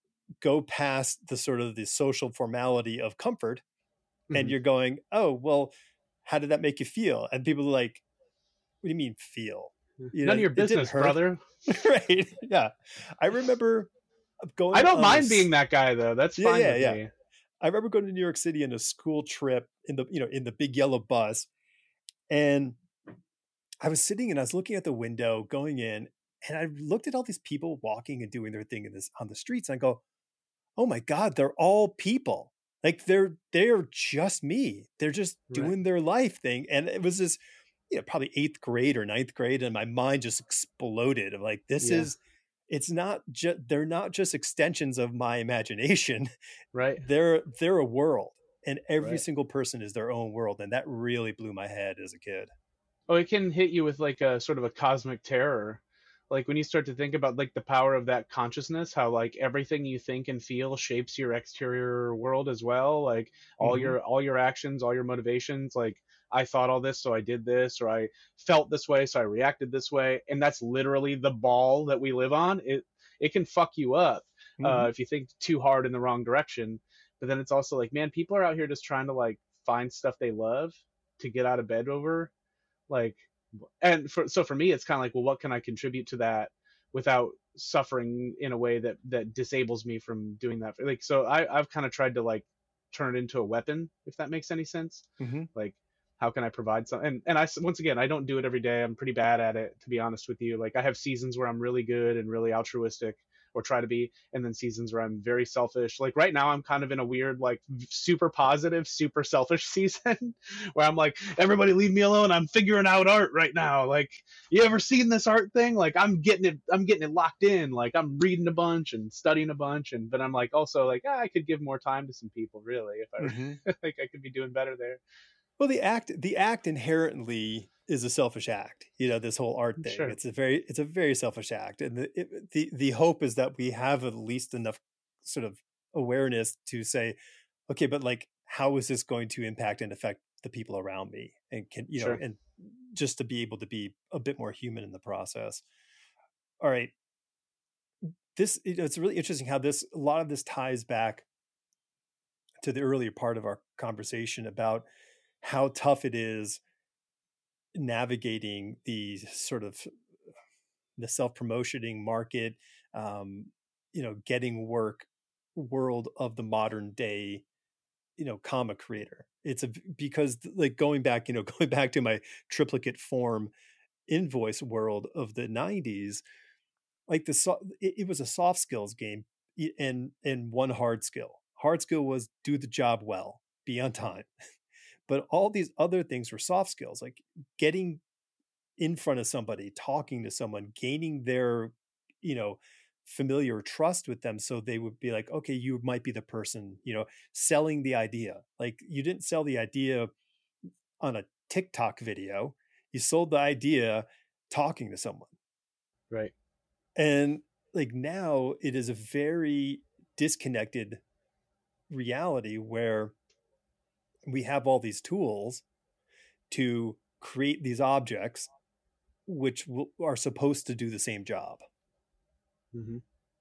go past the sort of the social formality of comfort, and Mm-hmm. you're going, "Oh, well, how did that make you feel?" And people are like, "What do you mean feel? You None of know, your it didn't business, hurt." brother. Right? Yeah. I remember I going don't on a mind s- being that guy though. That's yeah, fine yeah, with yeah. me. I remember going to New York City in a school trip in the, you know, in the big yellow bus. And I was sitting and I was looking at the window going in, and I looked at all these people walking and doing their thing in this on the streets. And I go, oh my God, they're all people. Like they're, they're just me. They're just Right. doing their life thing. And it was this, you know, probably eighth grade or ninth grade. And my mind just exploded. I'm like, this Yeah. is, it's not just, they're not just extensions of my imagination. Right. They're they're a world, and every Right. single person is their own world, and that really blew my head as a kid. Oh, it can hit you with like a sort of a cosmic terror. Like when you start to think about like the power of that consciousness, how like everything you think and feel shapes your exterior world as well. Like all Mm-hmm. your all your actions, all your motivations, like I thought all this, so I did this, or I felt this way, so I reacted this way. And that's literally the ball that we live on. It it can fuck you up Mm-hmm. uh, if you think too hard in the wrong direction. But then it's also like, man, people are out here just trying to like find stuff they love to get out of bed over, like, and for so for me it's kind of like, well, what can I contribute to that without suffering in a way that that disables me from doing that. Like, so I, I've kind of tried to like turn it into a weapon, if that makes any sense. Mm-hmm. Like, how can I provide some, and and I, once again, I don't do it every day. I'm pretty bad at it, to be honest with you. Like I have seasons where I'm really good and really altruistic, or try to be, and then seasons where I'm very selfish. Like right now I'm kind of in a weird like super positive super selfish season where I'm like, everybody leave me alone, I'm figuring out art right now. Like, you ever seen this art thing? Like I'm getting it I'm getting it locked in. Like I'm reading a bunch and studying a bunch, and but I'm like also like, ah, I could give more time to some people really if I Mm-hmm. like I could be doing better there. Well, the act, the act inherently is a selfish act. You know, this whole art thing. Sure. It's a very, it's a very selfish act, and the it, the the hope is that we have at least enough sort of awareness to say, okay, but like, how is this going to impact and affect the people around me, and can you know, Sure. and just to be able to be a bit more human in the process. All right, this you know, it's really interesting how this a lot of this ties back to the earlier part of our conversation about how tough it is navigating the sort of the self-promoting market, um, you know, getting work world of the modern day, you know, comic creator. It's a, because like going back, you know, going back to my triplicate form invoice world of the nineties, like the, so, it, it was a soft skills game and, and one hard skill. Hard skill was do the job well, be on time. But all these other things were soft skills, like getting in front of somebody, talking to someone, gaining their, you know, familiar trust with them. So they would be like, okay, you might be the person, you know, selling the idea. Like you didn't sell the idea on a TikTok video. You sold the idea talking to someone. Right. And like now it is a very disconnected reality where we have all these tools to create these objects which w- are supposed to do the same job. Mm-hmm.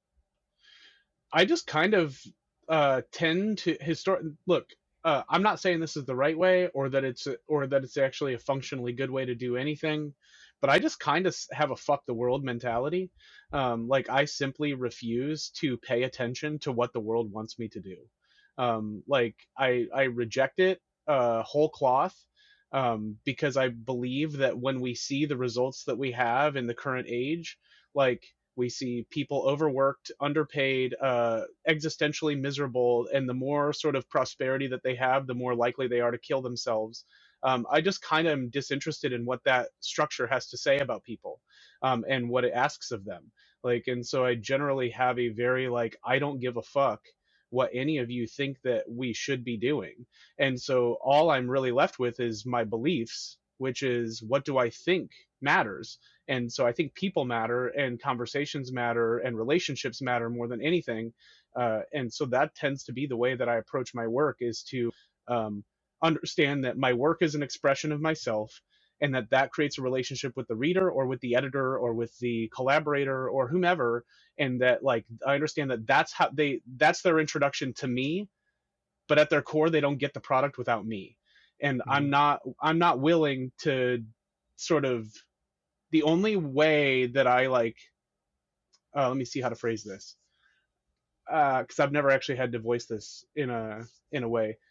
I just kind of uh, tend to historic look. Uh, I'm not saying this is the right way or that it's or that it's actually a functionally good way to do anything, but I just kind of have a fuck the world mentality. Um, like I simply refuse to pay attention to what the world wants me to do. Um, like I I reject it uh, whole cloth um, because I believe that when we see the results that we have in the current age, like we see people overworked, underpaid, uh, existentially miserable, and the more sort of prosperity that they have, the more likely they are to kill themselves. Um, I just kind of am disinterested in what that structure has to say about people um, and what it asks of them. Like, and so I generally have a very like, I don't give a fuck what any of you think that we should be doing. And so all I'm really left with is my beliefs, which is what do I think matters. And so I think people matter and conversations matter and relationships matter more than anything. Uh, and so that tends to be the way that I approach my work, is to um, understand that my work is an expression of myself, and that that creates a relationship with the reader or with the editor or with the collaborator or whomever. And that like, I understand that that's how they, that's their introduction to me, but at their core, they don't get the product without me. And mm-hmm. I'm not, I'm not willing to sort of, the only way that I like, uh, let me see how to phrase this. Uh, cause I've never actually had to voice this in a, in a way.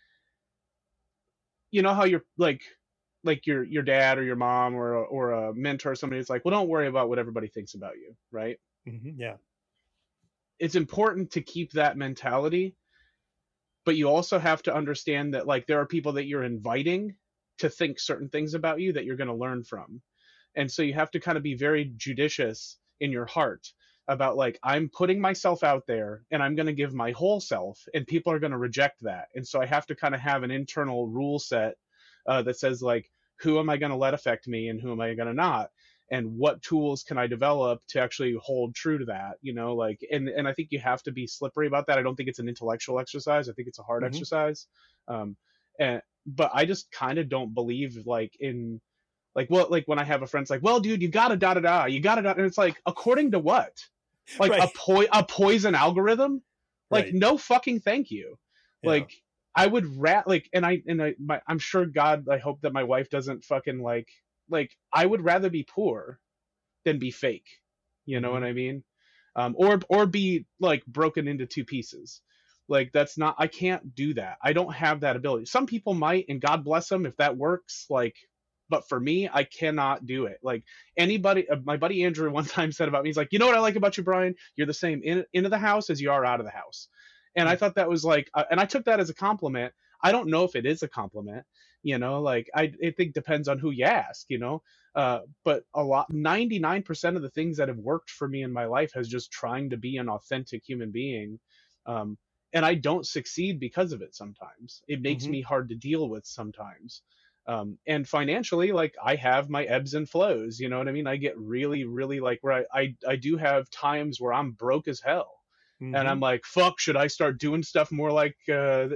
You know how you're like, like your your dad or your mom or a, or a mentor or somebody is like, well, don't worry about what everybody thinks about you, right? Mm-hmm, yeah. It's important to keep that mentality, but you also have to understand that like there are people that you're inviting to think certain things about you that you're going to learn from. And so you have to kind of be very judicious in your heart about like, I'm putting myself out there and I'm going to give my whole self, and people are going to reject that. And so I have to kind of have an internal rule set Uh, that says like, who am I going to let affect me and who am I going to not, and what tools can I develop to actually hold true to that, you know, like, and, and I think you have to be slippery about that. I don't think it's an intellectual exercise. I think it's a hard mm-hmm. exercise. Um, and, but I just kind of don't believe like in like, well, like when I have a friend's like, well, dude, you gotta da da da, you gotta da, and it's like, according to what? Like right. a po- a poison algorithm? Like right. no fucking thank you. Yeah. Like, I would rat like, and I, and I, my, I'm sure God, I hope that my wife doesn't fucking like, like, I would rather be poor than be fake. You know mm-hmm. what I mean? Um, or, or be like broken into two pieces. Like, that's not, I can't do that. I don't have that ability. Some people might, and God bless them if that works. Like, But for me, I cannot do it. Like anybody, uh, my buddy Andrew one time said about me, he's like, you know what I like about you, Brian? You're the same in, into the house as you are out of the house. And I thought that was like, uh, and I took that as a compliment. I don't know if it is a compliment, you know, like I, I think depends on who you ask, you know. Uh, but a lot, ninety-nine percent of the things that have worked for me in my life has just trying to be an authentic human being. Um, and I don't succeed because of it sometimes. It makes Mm-hmm. me hard to deal with sometimes. Um, and financially, like I have my ebbs and flows, you know what I mean? I get really, really like where I, I, I do have times where I'm broke as hell. And Mm-hmm. I'm like, fuck, should I start doing stuff more like, uh,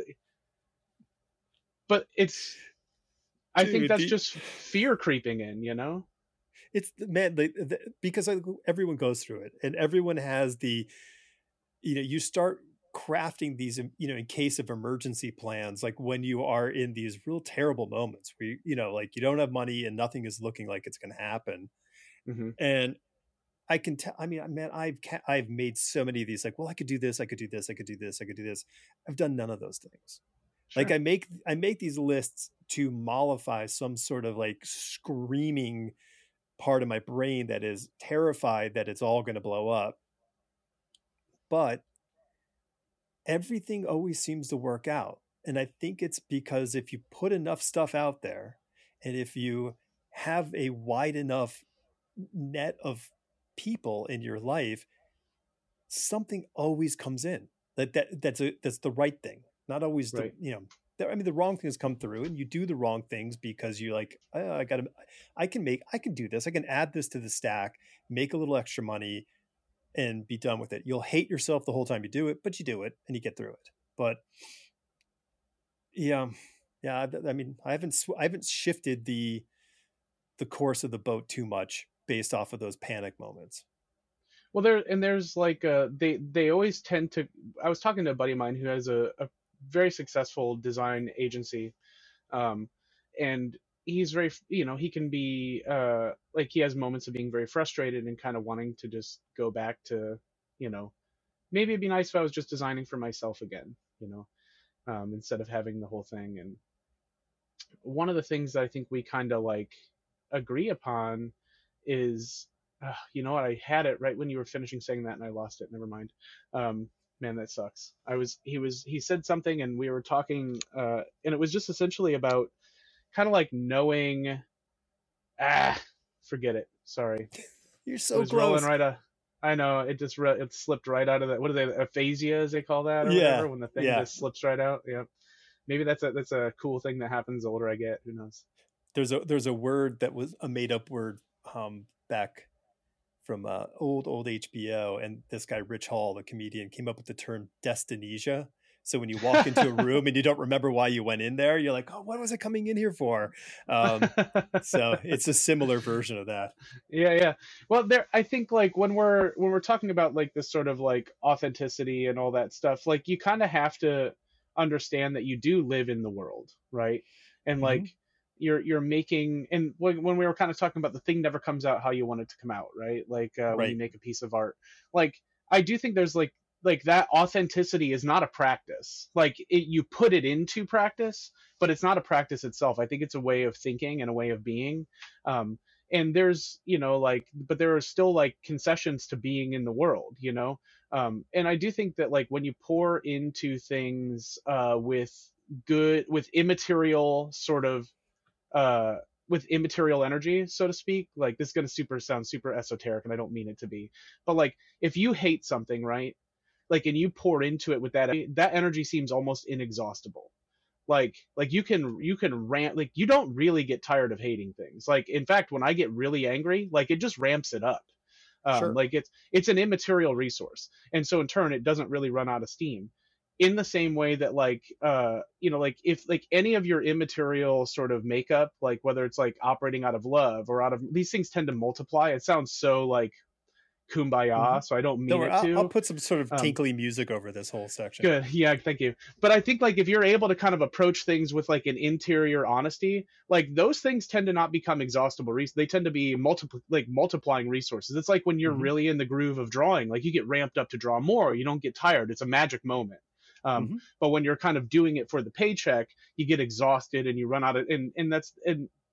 but it's, I think Dude, that's the, just fear creeping in, you know? it's man, the, the, because I, everyone goes through it, and everyone has the, you know, you start crafting these, you know, in case of emergency plans, like when you are in these real terrible moments where you, you know, like you don't have money and nothing is looking like it's going to happen. Mm-hmm. And I can tell, I mean, man, I've, I've made so many of these, like, well, I could do this, I could do this, I could do this, I could do this. I've done none of those things. Sure. Like I make, I make these lists to mollify some sort of like screaming part of my brain that is terrified that it's all going to blow up. But everything always seems to work out. And I think it's because if you put enough stuff out there, and if you have a wide enough net of people in your life, something always comes in. That that that's a that's the right thing. Not always Right. the, you know, the, I mean the wrong things come through, and you do the wrong things because you're like, oh, I gotta I can make I can do this. I can add this to the stack, make a little extra money, and be done with it. You'll hate yourself the whole time you do it, but you do it and you get through it. But yeah, yeah. I mean, I haven't, I haven't shifted the, the course of the boat too much based off of those panic moments. Well, there, and there's like, uh, they, they always tend to, I was talking to a buddy of mine who has a, a very successful design agency. Um, and he's very, you know, he can be uh like he has moments of being very frustrated and kind of wanting to just go back to, you know, maybe it'd be nice if I was just designing for myself again, you know, um, instead of having the whole thing. And one of the things that I think we kind of like agree upon is, uh, you know what, I had it right when you were finishing saying that and I lost it. Never mind. Um, man, that sucks. I was, he was, he said something and we were talking, uh, and it was just essentially about kind of like knowing, ah, forget it. Sorry. You're so it was close. rolling right out. I know it just re- it slipped right out of that. What are they? Aphasia, as they call that, or yeah. whatever. When the thing yeah. just slips right out. Yeah. Maybe that's a that's a cool thing that happens the older I get. Who knows? There's a there's a word that was a made up word um, back from uh, old old H B O, and this guy Rich Hall, the comedian, came up with the term dyskinesia. So when you walk into a room and you don't remember why you went in there, you're like, oh, what was I coming in here for? Um, so it's a similar version of that. Yeah, yeah. Well, there, I think like when we're when we're talking about like this sort of like authenticity and all that stuff, like you kind of have to understand that you do live in the world, right? And like Mhm. you're you're making, and when when we were kind of talking about the thing never comes out how you want it to come out, right? Like uh, when Right. you make a piece of art, like I do think there's like like that authenticity is not a practice. Like it, you put it into practice, but it's not a practice itself. I think it's a way of thinking and a way of being. Um, and there's, you know, like, but there are still like concessions to being in the world, you know? Um, and I do think that like when you pour into things uh, with good, with immaterial sort of, uh, with immaterial energy, so to speak, like this is going to super sound super esoteric and I don't mean it to be, but like if you hate something, right? Like, and you pour into it with that, that energy seems almost inexhaustible. Like, like you can, you can rant, like you don't really get tired of hating things. Like, in fact, when I get really angry, like it just ramps it up. Um, Sure. Like it's, it's an immaterial resource. And so in turn, it doesn't really run out of steam in the same way that like, uh, you know, like if like any of your immaterial sort of makeup, like whether it's like operating out of love or out of, these things tend to multiply. It sounds so like kumbaya, mm-hmm. so I don't mean don't it I'll, to. I'll put some sort of um, tinkly music over this whole section. Good, yeah, thank you. But I think like if you're able to kind of approach things with like an interior honesty, like those things tend to not become exhaustible. They tend to be multiple, like multiplying resources. It's like when you're mm-hmm. really in the groove of drawing, like you get ramped up to draw more. You don't get tired. It's a magic moment. Um, mm-hmm. But when you're kind of doing it for the paycheck, you get exhausted and you run out of, and and that's and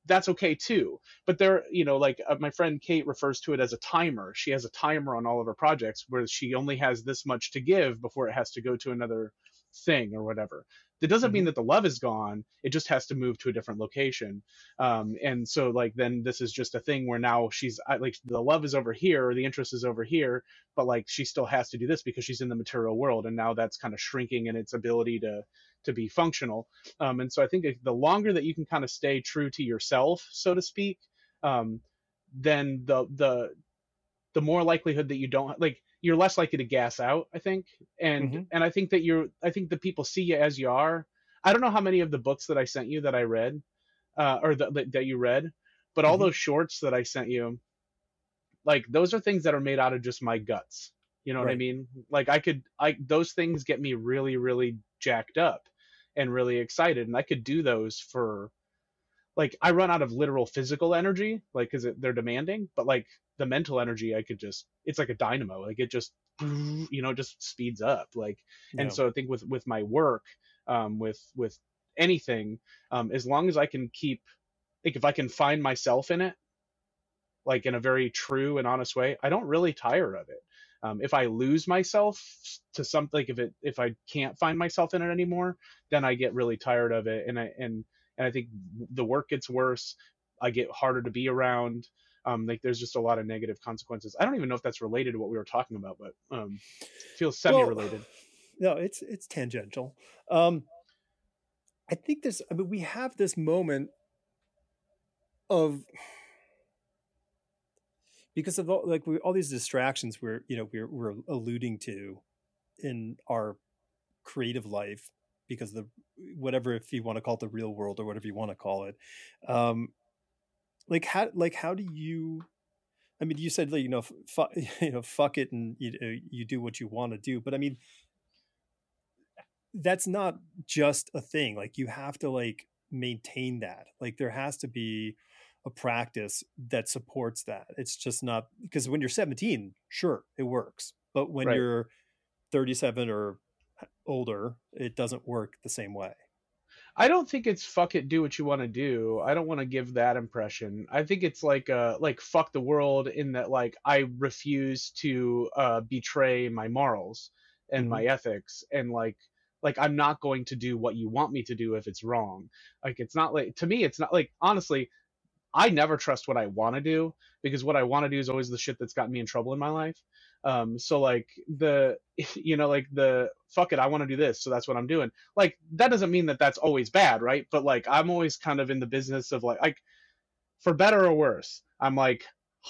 that's okay too. But there, you know, like uh, my friend Kate refers to it as a timer. She has a timer on all of her projects where she only has this much to give before it has to go to another thing or whatever. That doesn't mean Mm-hmm. that the love is gone. It just has to move to a different location. Um, and so like then this is just a thing where now she's I, like the love is over here, or the interest is over here, but like she still has to do this because she's in the material world, and now that's kind of shrinking in its ability to to be functional. Um, and so I think the longer that you can kind of stay true to yourself, so to speak, um, then the the the more likelihood that you don't like you're less likely to gas out, I think. And Mm-hmm. and I think that you're I think that people see you as you are. I don't know how many of the books that I sent you that I read, uh, or that that you read, but all Mm-hmm. those shorts that I sent you, like those are things that are made out of just my guts. You know what I Right. mean? Like I could I those things get me really really jacked up and really excited, and I could do those for like I run out of literal physical energy, like because they're demanding, but like the mental energy, I could just it's like a dynamo, like it just you know just speeds up, like. And Yeah. so I think with with my work, um, with with anything, um, as long as I can keep like if I can find myself in it, like in a very true and honest way, I don't really tire of it. Um, if I lose myself to something, like if it if I can't find myself in it anymore, then I get really tired of it, and I and and I think the work gets worse. I get harder to be around. Um, like there's just a lot of negative consequences. I don't even know if that's related to what we were talking about, but um, feels Well, semi-related. no, it's it's tangential. Um, I think this. I mean, we have this moment of because of all, like we, all these distractions we're you know we're we're alluding to in our creative life because the whatever if you want to call it the real world or whatever you want to call it, um, like how like how do you? I mean, you said like, you know fu- you know fuck it and you you do what you want to do, but I mean that's not just a thing. Like you have to like maintain that. Like there has to be a practice that supports that. It's just not because when you're seventeen, sure, it works. But when Right. you're thirty-seven or older, it doesn't work the same way. I don't think it's fuck it, do what you want to do. I don't want to give that impression. I think it's like uh like fuck the world in that like I refuse to uh betray my morals and Mm-hmm. my ethics, and like like I'm not going to do what you want me to do if it's wrong. Like it's not like to me it's not like honestly I never trust what I want to do because what I want to do is always the shit that's gotten me in trouble in my life. Um, so like the, you know, like the fuck it, I want to do this, so that's what I'm doing. Like that doesn't mean that that's always bad, right? But like I'm always kind of in the business of like, like for better or worse, I'm like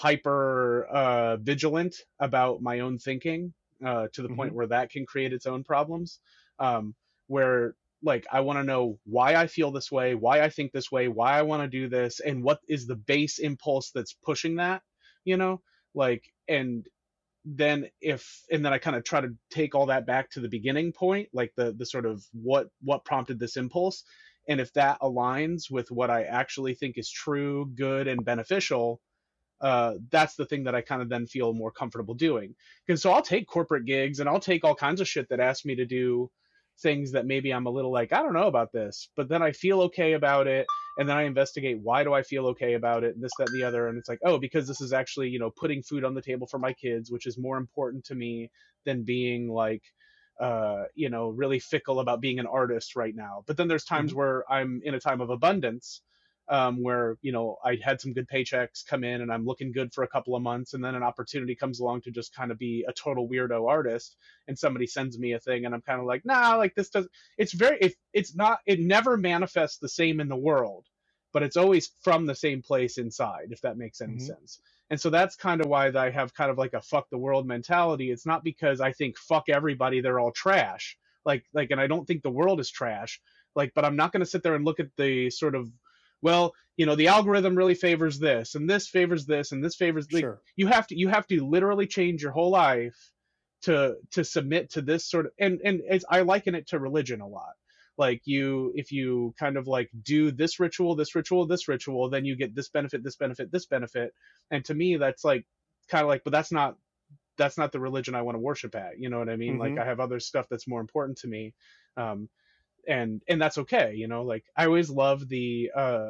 hyper uh, vigilant about my own thinking uh, to the Mm-hmm. point where that can create its own problems. Um, where like I want to know why I feel this way, why I think this way, why I want to do this, and what is the base impulse that's pushing that, you know, like and then if and then I kind of try to take all that back to the beginning point, like the the sort of what what prompted this impulse, and if that aligns with what I actually think is true, good, and beneficial, uh, that's the thing that I kind of then feel more comfortable doing. Because so I'll take corporate gigs and I'll take all kinds of shit that asks me to do things that maybe I'm a little like, I don't know about this, but then I feel okay about it. And then I investigate why do I feel okay about it, and this, that, and the other. And it's like, oh, because this is actually, you know, putting food on the table for my kids, which is more important to me than being like, uh, you know, really fickle about being an artist right now. But then there's times Mm-hmm. where I'm in a time of abundance, um, where you know I had some good paychecks come in and I'm looking good for a couple of months, and then an opportunity comes along to just kind of be a total weirdo artist, and somebody sends me a thing, and I'm kind of like, nah, like this does. It's very, it, it's not, it never manifests the same in the world, but it's always from the same place inside, if that makes any Mm-hmm. sense. And so that's kind of why I have kind of like a fuck the world mentality. It's not because I think fuck everybody, they're all trash. Like, like, and I don't think the world is trash. Like, but I'm not going to sit there and look at the sort of well, you know, the algorithm really favors this and this favors this and this favors like Sure. you have to you have to literally change your whole life to to submit to this sort of and and it's, I liken it to religion a lot. Like you if you kind of like do this ritual, this ritual, this ritual, then you get this benefit, this benefit, this benefit. And to me that's like kind of like but that's not that's not the religion I want to worship at. You know what I mean? Like Mm-hmm. I have other stuff that's more important to me. Um and and that's okay, you know, like I always love the uh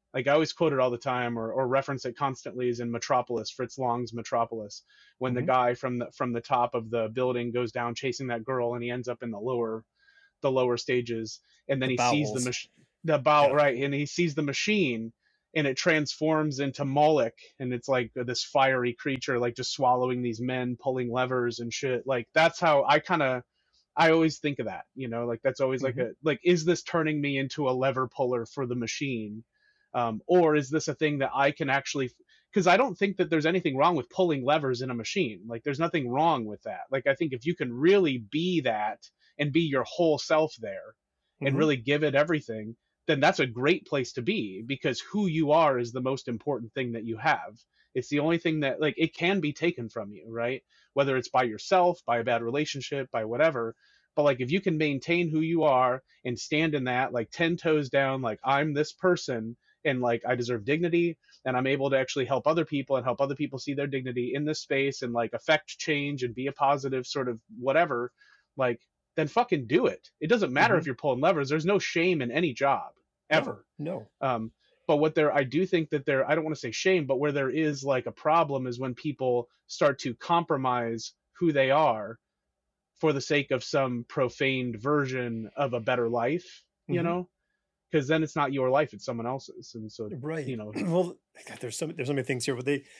Like I always quote it all the time, or, or reference it constantly, is in Metropolis, Fritz Lang's Metropolis, when the Hmm. guy from the from the top of the building goes down chasing that girl, and he ends up in the lower the lower stages, and then The he sees the bowels. mach- the bow Yeah. right, and he sees the machine, and it transforms into Moloch, and it's like this fiery creature, like just swallowing these men, pulling levers and shit. Like that's how I kind of I always think of that, you know, like that's always like Hmm. a like, is this turning me into a lever puller for the machine, um, or is this a thing that I can actually? Because I don't think that there's anything wrong with pulling levers in a machine. Like there's nothing wrong with that. Like I think if you can really be that and be your whole self there, and Hmm. really give it everything, then that's a great place to be, because who you are is the most important thing that you have. It's the only thing that, like, it can be taken from you, right? Whether it's by yourself, by a bad relationship, by whatever. But like if you can maintain who you are and stand in that, like ten toes down, like I'm this person, and like I deserve dignity, and I'm able to actually help other people and help other people see their dignity in this space, and like affect change and be a positive sort of whatever, like, then fucking do it. It doesn't matter Hmm. if you're pulling levers. There's no shame in any job No, ever. no. Um, but what there, I do think that there, I don't want to say shame, but where there is like a problem is when people start to compromise who they are for the sake of some profaned version of a better life, you Hmm. know, because then it's not your life, it's someone else's. And so, Right. you know, Well, God, there's so there's so many things here, but they,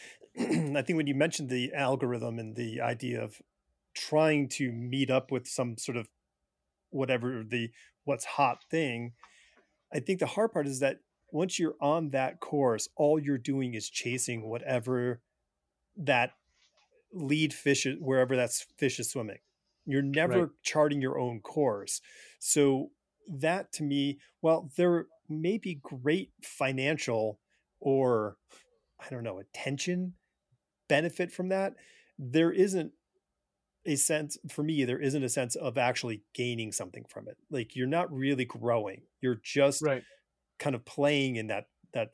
I think when you mentioned the algorithm and the idea of trying to meet up with some sort of whatever the what's hot thing, I think the hard part is that once you're on that course, all you're doing is chasing whatever that lead fish is, wherever that fish is swimming. You're right, never charting your own course. So that to me, well, there may be great financial or I don't know, attention benefit from that. There isn't a sense for me, there isn't a sense of actually gaining something from it. Like you're not really growing. You're just right. kind of playing in that that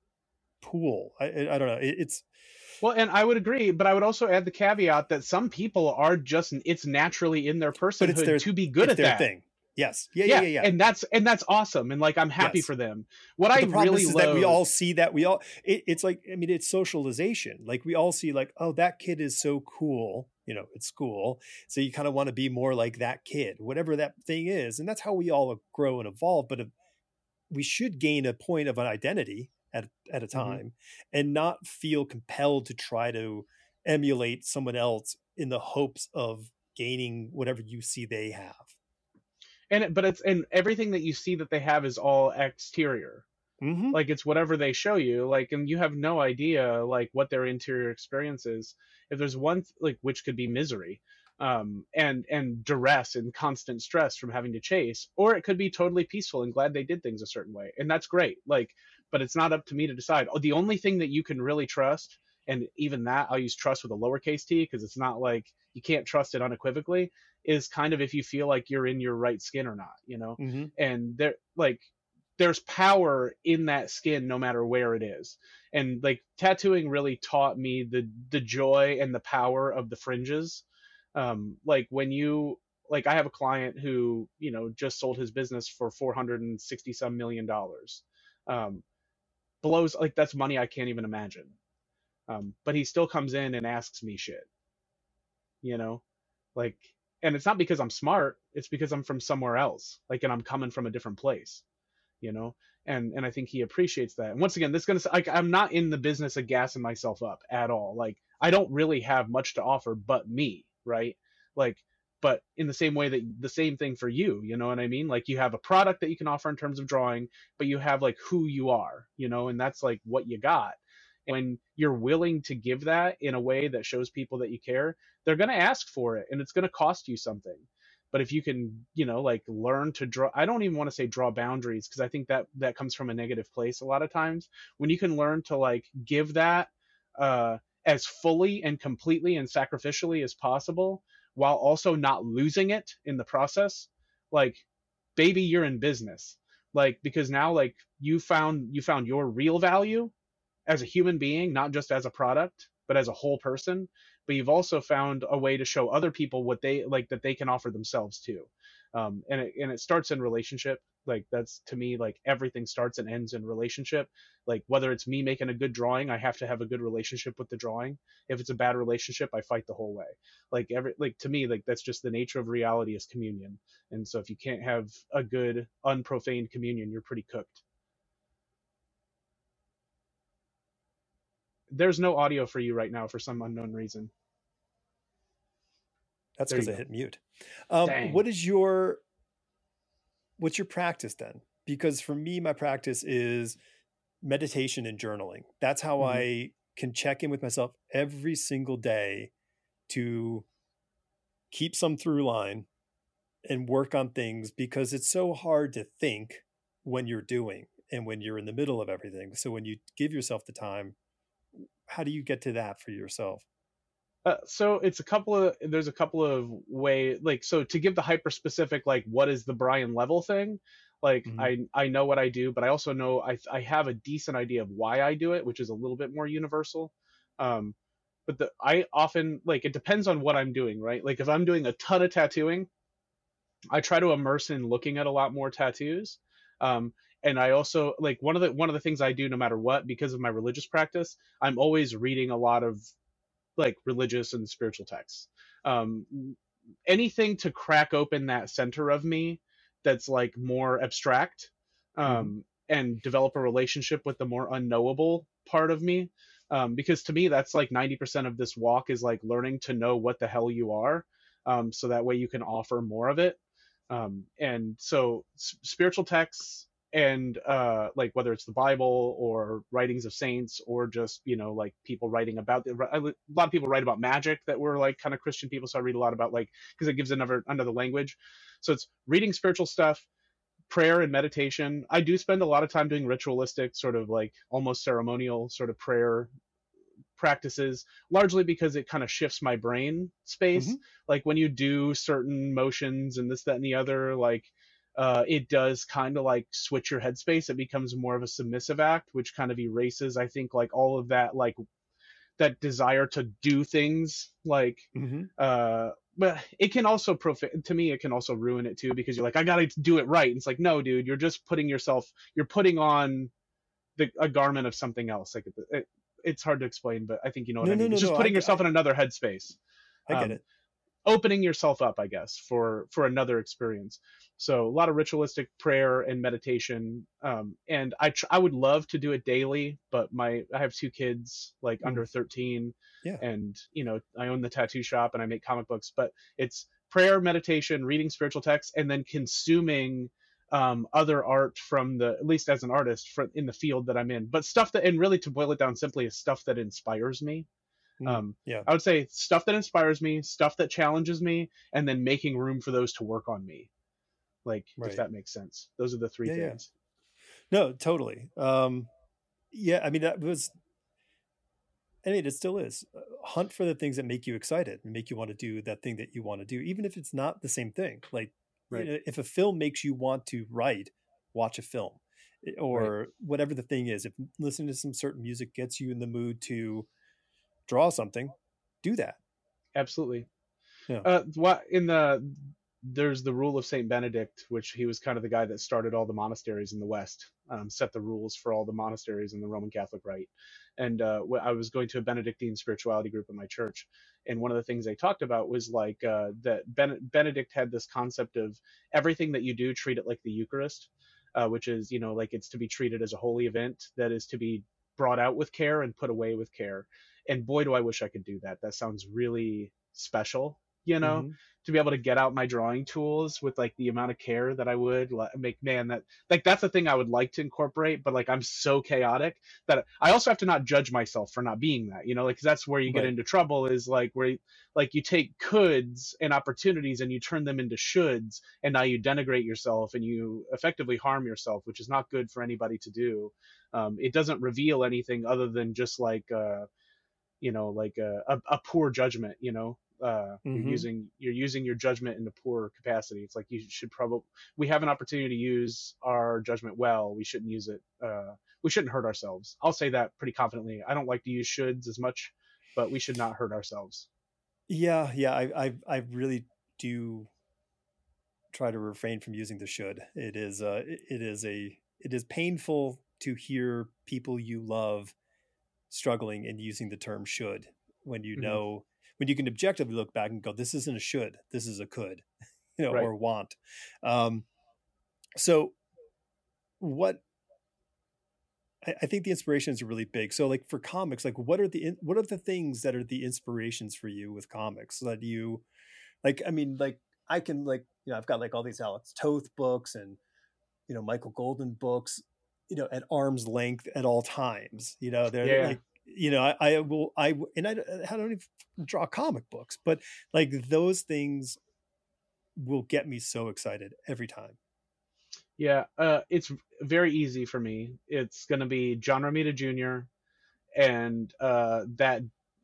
pool. I, I don't know. It, it's Well, and I would agree, but I would also add the caveat that some people are just, it's naturally in their but it's personhood their to be good it's at their that. thing. Yes. Yeah. Yeah. Yeah, Yeah. Yeah. and that's and that's awesome, and like I'm happy Yes. for them. What But I the problem really is, is that we loathe, all see that we all it, it's like I mean it's socialization. Like we all see like oh that kid is so cool, you know, at school. So you kind of want to be more like that kid, whatever that thing is, and that's how we all grow and evolve. But if, we should gain a point of an identity at at a mhm. time, and not feel compelled to try to emulate someone else in the hopes of gaining whatever you see they have. And it, but it's, and everything that you see that they have is all exterior. Mm-hmm. Like it's whatever they show you, like, and you have no idea like what their interior experience is. If there's one like, which could be misery, um and and duress and constant stress from having to chase, or it could be totally peaceful and glad they did things a certain way, and that's great. Like, but it's not up to me to decide. Oh, the only thing that you can really trust, and even that I'll use trust with a lowercase t, because it's not like you can't trust it unequivocally, is kind of if you feel like you're in your right skin or not, you know. Mm-hmm. And there, like, there's power in that skin no matter where it is. And like tattooing really taught me the the joy and the power of the fringes. Um like when you, like, I have a client who, you know, just sold his business for four hundred sixty some million dollars. um Blows, like, that's money I can't even imagine. Um but he still comes in and asks me shit, you know, like, and it's not because I'm smart, it's because I'm from somewhere else, like, and I'm coming from a different place, you know. And and I think he appreciates that. And once again, this is gonna, like, I'm not in the business of gassing myself up at all. Like, I don't really have much to offer but me, right? Like, but in the same way that the same thing for you, you know what I mean? Like, you have a product that you can offer in terms of drawing, but you have like who you are, you know, and that's like what you got. And when you're willing to give that in a way that shows people that you care, they're going to ask for it, and it's going to cost you something. But if you can, you know, like, learn to draw, I don't even want to say draw boundaries, because I think that that comes from a negative place a lot of times. When you can learn to like give that, uh as fully and completely and sacrificially as possible, while also not losing it in the process, like, baby, you're in business. Like, because now, like, you found you found your real value as a human being, not just as a product, but as a whole person. but you've also found a way to show other people what they like, that they can offer themselves too. Um, and it, and it starts in relationship. Like that's to me, like everything starts and ends in relationship. Like whether it's me making a good drawing, I have to have a good relationship with the drawing. If it's a bad relationship, I fight the whole way. Like every, like to me, like that's just the nature of reality is communion. And so if you can't have a good unprofaned communion, you're pretty cooked. There's no audio for you right now for some unknown reason. That's There because you I go. hit mute. Um, Dang. what is your, what's your practice then? Because for me, my practice is meditation and journaling. That's how Mhm. I can check in with myself every single day to keep some through line and work on things, because it's so hard to think when you're doing and when you're in the middle of everything. So when you give yourself the time, how do you get to that for yourself? Uh, so it's a couple of there's a couple of way, like, so to give the hyper specific, like what is the Brian Level thing, like Mm-hmm. I I know what I do, but I also know I I have a decent idea of why I do it, which is a little bit more universal. Um, but the I often, like, it depends on what I'm doing, right? Like if I'm doing a ton of tattooing, I try to immerse in looking at a lot more tattoos. Um, and I also like one of the one of the things I do no matter what, because of my religious practice, I'm always reading a lot of like religious and spiritual texts. Um, anything to crack open that center of me that's like more abstract, Mm-hmm. um, and develop a relationship with the more unknowable part of me. Um, because to me, that's like ninety percent of this walk is like learning to know what the hell you are. Um, so that way you can offer more of it. Um, and so s- spiritual texts and uh, like whether it's the Bible or writings of saints or just, you know, like people writing about the, a lot of people write about magic that were like kind of Christian people, so I read a lot about, like, because it gives another another language. So it's reading spiritual stuff, prayer and meditation. I do spend a lot of time doing ritualistic, sort of like almost ceremonial sort of prayer practices, largely because it kind of shifts my brain Mm-hmm. space. Like when you do certain motions and this, that, and the other, like uh, it does kind of like switch your headspace. It becomes more of a submissive act, which kind of erases, I think, like all of that, like that desire to do things, like Mm-hmm. uh but it can also prof- to me it can also ruin it too, because you're like, I gotta do it right, and it's like, no dude, you're just putting yourself, you're putting on the, a garment of something else. Like it, it, it's hard to explain, but I think you know what No, I no, mean. no, It's just no. I, putting yourself I, in another headspace. I get Um, it. opening yourself up, I guess, for for another experience. So a lot of ritualistic prayer and meditation. Um, and I tr- I would love to do it daily, but my I have two kids like Mm. under thirteen, Yeah. and you know I own the tattoo shop and I make comic books. But it's prayer, meditation, reading spiritual texts, and then consuming um, other art from the, at least as an artist, from in the field that I'm in. But stuff that, and really to boil it down simply, is stuff that inspires me. Mm. um, Yeah. I would say stuff that inspires me, stuff that challenges me, and then making room for those to work on me. Like, if Right. that makes sense. Those are the three Yeah. Yeah. things. No, totally. Um, yeah. I mean, that was, I mean, it still is. Uh, Hunt for the things that make you excited and make you want to do that thing that you want to do, even if it's not the same thing. Like, you Right. know, if a film makes you want to write, watch a film, eh, Right. or whatever the thing is. If listening to some certain music gets you in the mood to draw something, do that. Absolutely. Yeah. Uh, what in the there's the rule of Saint Benedict, which he was kind of the guy that started all the monasteries in the West, um, set the rules for all the monasteries in the Roman Catholic Rite. And uh, I was going to a Benedictine spirituality group in my church, and one of the things they talked about was like uh, that ben- Benedict had this concept of everything that you do, treat it like the Eucharist, uh, which is, you know, like it's to be treated as a holy event that is to be brought out with care and put away with care. And boy, do I wish I could do that. That sounds really special, you know, Mm-hmm. to be able to get out my drawing tools with like the amount of care that I would like, make, man, that like that's the thing I would like to incorporate. But like I'm so chaotic that I also have to not judge myself for not being that, you know, like 'cause that's where you get Right. into trouble, is like where like you take coulds and opportunities and you turn them into shoulds, and now you denigrate yourself and you effectively harm yourself, which is not good for anybody to do. Um, it doesn't reveal anything other than just like uh, you know, like a, a, a poor judgment, you know. Uh, you're Mm-hmm. using you're using your judgment in a poor capacity. It's like you should probably, we have an opportunity to use our judgment well. We shouldn't use it. Uh, we shouldn't hurt ourselves. I'll say that pretty confidently. I don't like to use shoulds as much, but we should not hurt ourselves. Yeah, yeah, I, I, I really do try to refrain from using the should. It is, uh, it, it is a, it is painful to hear people you love struggling and using the term should when you Hmm. know, when you can objectively look back and go, this isn't a should, this is a could, you know, Right. or want. Um, so what, I, I think the inspirations are really big. So like for comics, like what are the, what are the things that are the inspirations for you with comics that you, like, I mean, like I can like, you know, I've got like all these Alex Toth books and, you know, Michael Golden books, you know, at arm's length at all times, you know, they're Yeah. like, you know, I, I will, I, and I, I don't even draw comic books, but like those things will get me so excited every time. Yeah. Uh, it's very easy for me. It's gonna be John Romita Junior and uh, that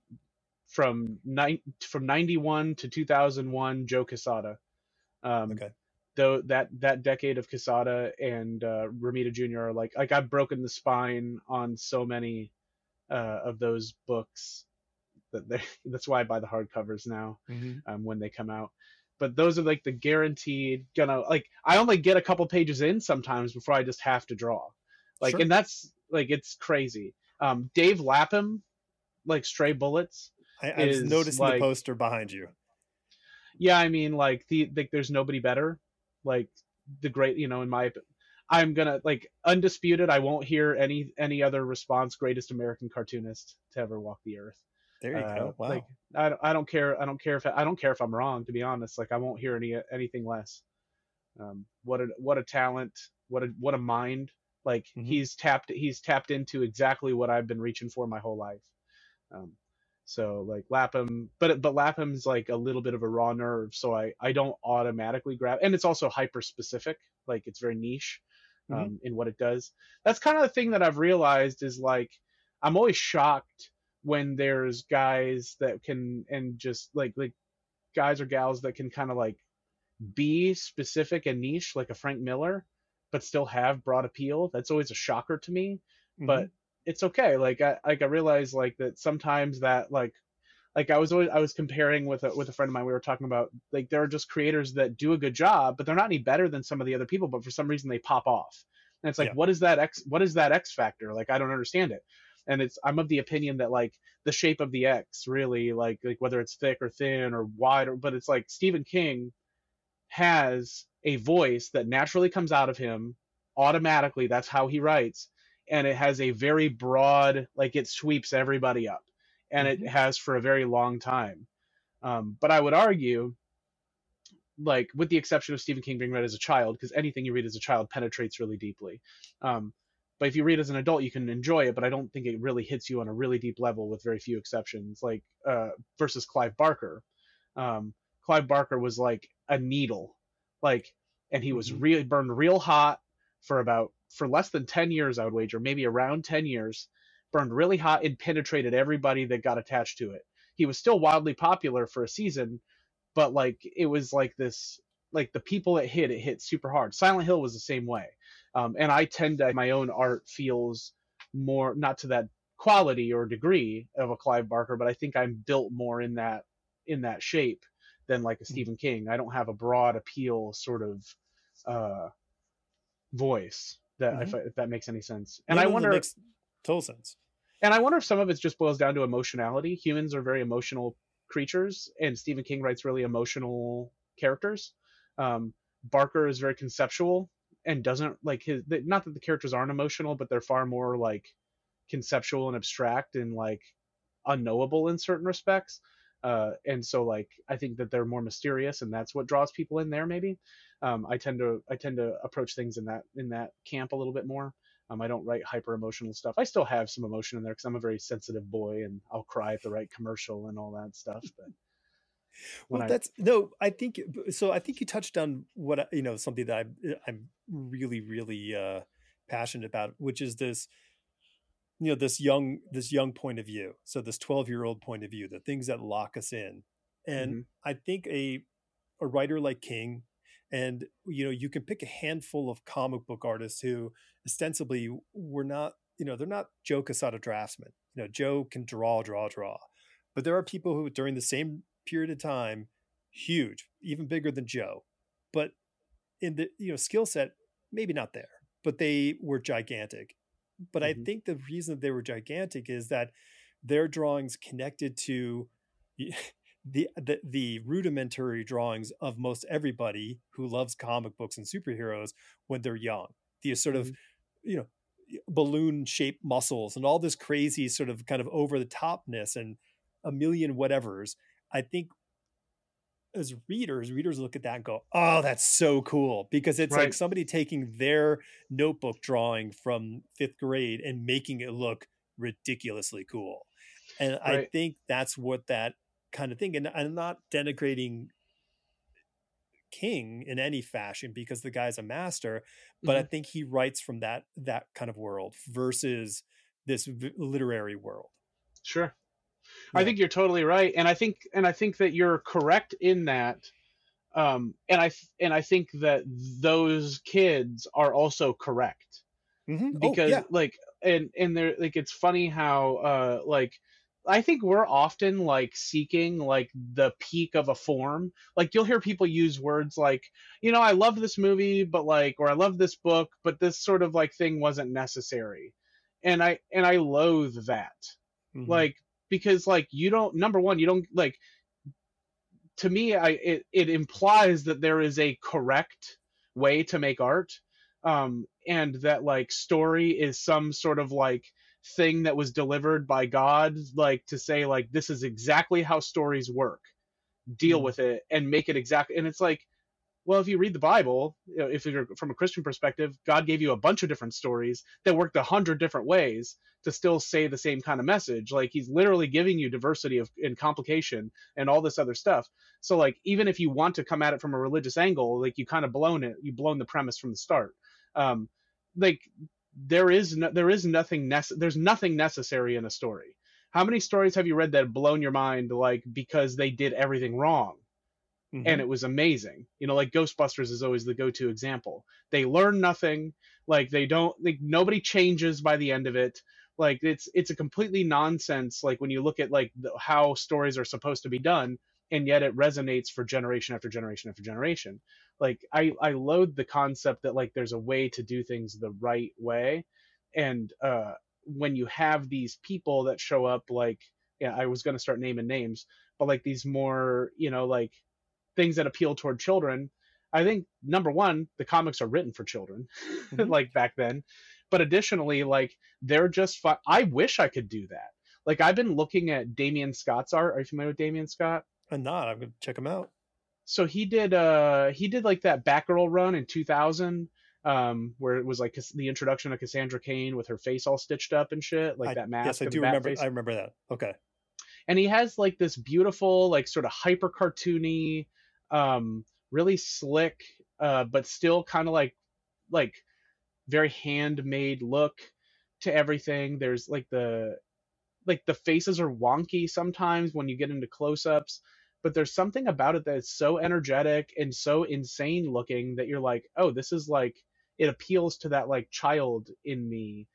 from nine from ninety-one to two thousand one Joe Quesada. Um, Okay. though that that decade of Quesada and uh, Romita Junior are like like I've broken the spine on so many uh, of those books that they that's why I buy the hardcovers now Mm-hmm. um, when they come out. But those are like the guaranteed gonna like I only get a couple pages in sometimes before I just have to draw. Like Sure. and that's like it's crazy. Um, Dave Lapham, like Stray Bullets, I, I was is noticing the like poster behind you. yeah, I mean like the like there's nobody better. Like the great, you know, in my I'm gonna like undisputed. I won't hear any any other response. Greatest American cartoonist to ever walk the earth. There you Uh, go. like Wow. I, don't- I don't care. I don't care if I don't care if I'm wrong. To be honest, like I won't hear any anything less. Um, what a what a talent. What a what a mind. Like Mm-hmm. he's tapped he's tapped into exactly what I've been reaching for my whole life. Um, so like Lapham, but but Lapham's like a little bit of a raw nerve, so I I don't automatically grab, and it's also hyper specific, like it's very niche Mm-hmm. um, in what it does. That's kind of the thing that I've realized is like I'm always shocked when there's guys that can and just like like guys or gals that can kind of like be specific and niche like a Frank Miller, but still have broad appeal. That's always a shocker to me, Mm-hmm. but it's okay. Like I like I realize like that sometimes that like like I was always I was comparing with a with a friend of mine. We were talking about like there are just creators that do a good job, but they're not any better than some of the other people. But for some reason they pop off, and it's like Yeah. what is that X? What is that X factor? Like I don't understand it. And it's I'm of the opinion that like the shape of the X really like like whether it's thick or thin or wide or but it's like Stephen King has a voice that naturally comes out of him automatically. That's how he writes. And it has a very broad, like it sweeps everybody up. And it Mm-hmm. has for a very long time. Um, but I would argue, like, with the exception of Stephen King being read as a child, because anything you read as a child penetrates really deeply. Um, but if you read as an adult, you can enjoy it, but I don't think it really hits you on a really deep level with very few exceptions, like uh, versus Clive Barker. Um, Clive Barker was like a needle, like, and he was Mm-hmm. really burned real hot for about for less than ten years, I would wager, maybe around ten years, burned really hot and penetrated everybody that got attached to it. He was still wildly popular for a season, but like it was like this, like the people it hit, it hit super hard. Silent Hill was the same way, um, and I tend to my own art feels more not to that quality or degree of a Clive Barker, but I think I'm built more in that in that shape than like a Stephen King. I don't have a broad appeal sort of uh, voice that Mm-hmm. if, if that makes any sense. And No, I no, that wonder makes total sense. and I wonder if some of it just boils down to emotionality. Humans are very emotional creatures, and Stephen King writes really emotional characters. Um, Barker is very conceptual and doesn't like his. Not that the characters aren't emotional, but they're far more like conceptual and abstract and like unknowable in certain respects. Uh, and so like I think that they're more mysterious, and that's what draws people in there. Maybe um, I tend to I tend to approach things in that in that camp a little bit more. Um, I don't write hyper emotional stuff. I still have some emotion in there because I'm a very sensitive boy, and I'll cry at the right commercial and all that stuff. But when Well, I that's no, I think so. I think you touched on what, you know, something that I'm, I'm really, really uh, passionate about, which is this, you know, this young, this young point of view. So this twelve year old point of view, the things that lock us in. And mm-hmm, I think a, a writer like King, and, you know, you can pick a handful of comic book artists who ostensibly were not, you know, they're not Joe Quesada draftsmen. You know, Joe can draw, draw, draw. But there are people who, during the same period of time, huge, even bigger than Joe, but in the, you know, skill set, maybe not there, but they were gigantic. But I Mm-hmm. think the reason they were gigantic is that their drawings connected to the, the the rudimentary drawings of most everybody who loves comic books and superheroes when they're young. These sort of, Mm-hmm. you know, balloon shaped muscles and all this crazy sort of kind of over the topness and a million whatevers. I think as readers, readers look at that and go, oh, that's so cool. Because it's Right. like somebody taking their notebook drawing from fifth grade and making it look ridiculously cool. And I Right. think that's what that kind of thing, and I'm not denigrating King in any fashion because the guy's a master, but I Mm-hmm. think he writes from that that kind of world versus this v- literary world. Sure. I Yeah. think you're totally right, and I think and I think that you're correct in that. Um, and I and I think that those kids are also correct Mm-hmm. Oh because yeah. like and and they're like it's funny how uh like I think we're often like seeking like the peak of a form. Like you'll hear people use words like, you know, I love this movie, but like, or I love this book, but this sort of like thing wasn't necessary. And I and I loathe that. Mm-hmm. Like because like you don't number one, you don't like to me I it, it implies that there is a correct way to make art, um and that like story is some sort of like thing that was delivered by God, like to say like this is exactly how stories work, deal Mm-hmm. with it and make it exactly. And it's like, well, if you read the Bible, you know, if you're from a Christian perspective, God gave you a bunch of different stories that worked a hundred different ways to still say the same kind of message. Like he's literally giving you diversity of and complication and all this other stuff. So like even if you want to come at it from a religious angle, like you kind of blown it, you blown the premise from the start. Um, like there is no, there is nothing nece- there's nothing necessary in a story. How many stories have you read that have blown your mind, like because they did everything wrong? Mm-hmm. And it was amazing. You know, like Ghostbusters is always the go-to example. They learn nothing, like they don't like nobody changes by the end of it. Like it's it's a completely nonsense like when you look at like the, how stories are supposed to be done, and yet it resonates for generation after generation after generation. Like I I loathe the concept that like there's a way to do things the right way. And uh when you have these people that show up like, yeah, I was going to start naming names, but like these more, you know, like things that appeal toward children. I think number one, the comics are written for children, Mm-hmm. like back then. But additionally, like they're just fun. I wish I could do that. Like I've been looking at Damian Scott's art. Are you familiar with Damian Scott? And not, I'm gonna check him out. So he did uh he did like that Batgirl run in two thousand, um where it was like the introduction of Cassandra Cain with her face all stitched up and shit, like I that yes, mask I and the do bat remember. I face. remember that. Okay. And he has like this beautiful like sort of hyper cartoony, um really slick, uh but still kind of like like very handmade look to everything. There's like the like the faces are wonky sometimes when you get into close-ups, but there's something about it that's so energetic and so insane looking that you're like, oh, this is like it appeals to that like child in me,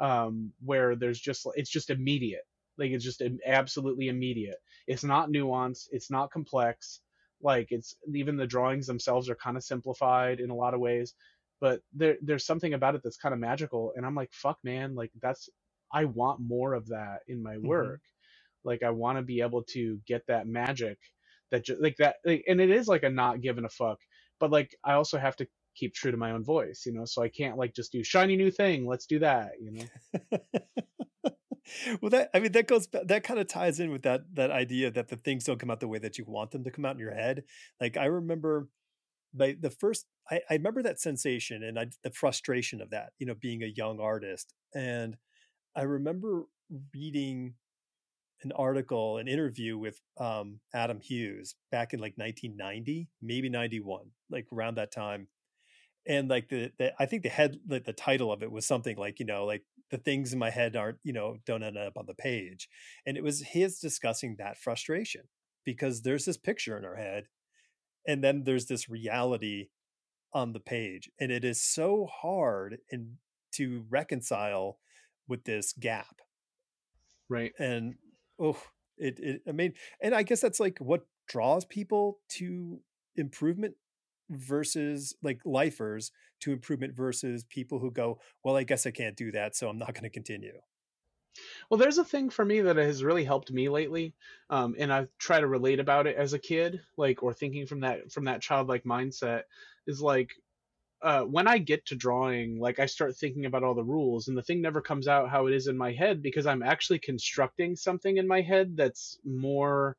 um where there's just it's just immediate. Like it's just absolutely immediate. It's not nuanced, it's not complex. Like it's even the drawings themselves are kind of simplified in a lot of ways, but there there's something about it that's kind of magical, and I'm like, fuck man, like that's I want more of that in my Mm-hmm. work. Like I want to be able to get that magic that just like that, like, and it is like a not giving a fuck, but like I also have to keep true to my own voice, you know. So I can't like just do shiny new thing. Let's do that, you know. Well, that I mean that goes that kind of ties in with that that idea that the things don't come out the way that you want them to come out in your head. Like I remember, like the first, I, I remember that sensation and I, the frustration of that, you know, being a young artist. And I remember reading an article, an interview with um, Adam Hughes back in like nineteen ninety, maybe ninety-one, like around that time. And like the, the I think the head, like the title of it was something like, you know, like the things in my head aren't, you know, don't end up on the page. And it was his discussing that frustration because there's this picture in our head and then there's this reality on the page. And it is so hard and to reconcile with this gap. Right. And oh, It, it, I mean, and I guess that's like what draws people to improvement versus like lifers to improvement versus people who go, well, I guess I can't do that, so I'm not going to continue. Well, there's a thing for me that has really helped me lately, um, and I try to relate about it as a kid, like, or thinking from that from that childlike mindset, is like, uh, when I get to drawing, like I start thinking about all the rules, and the thing never comes out how it is in my head because I'm actually constructing something in my head that's more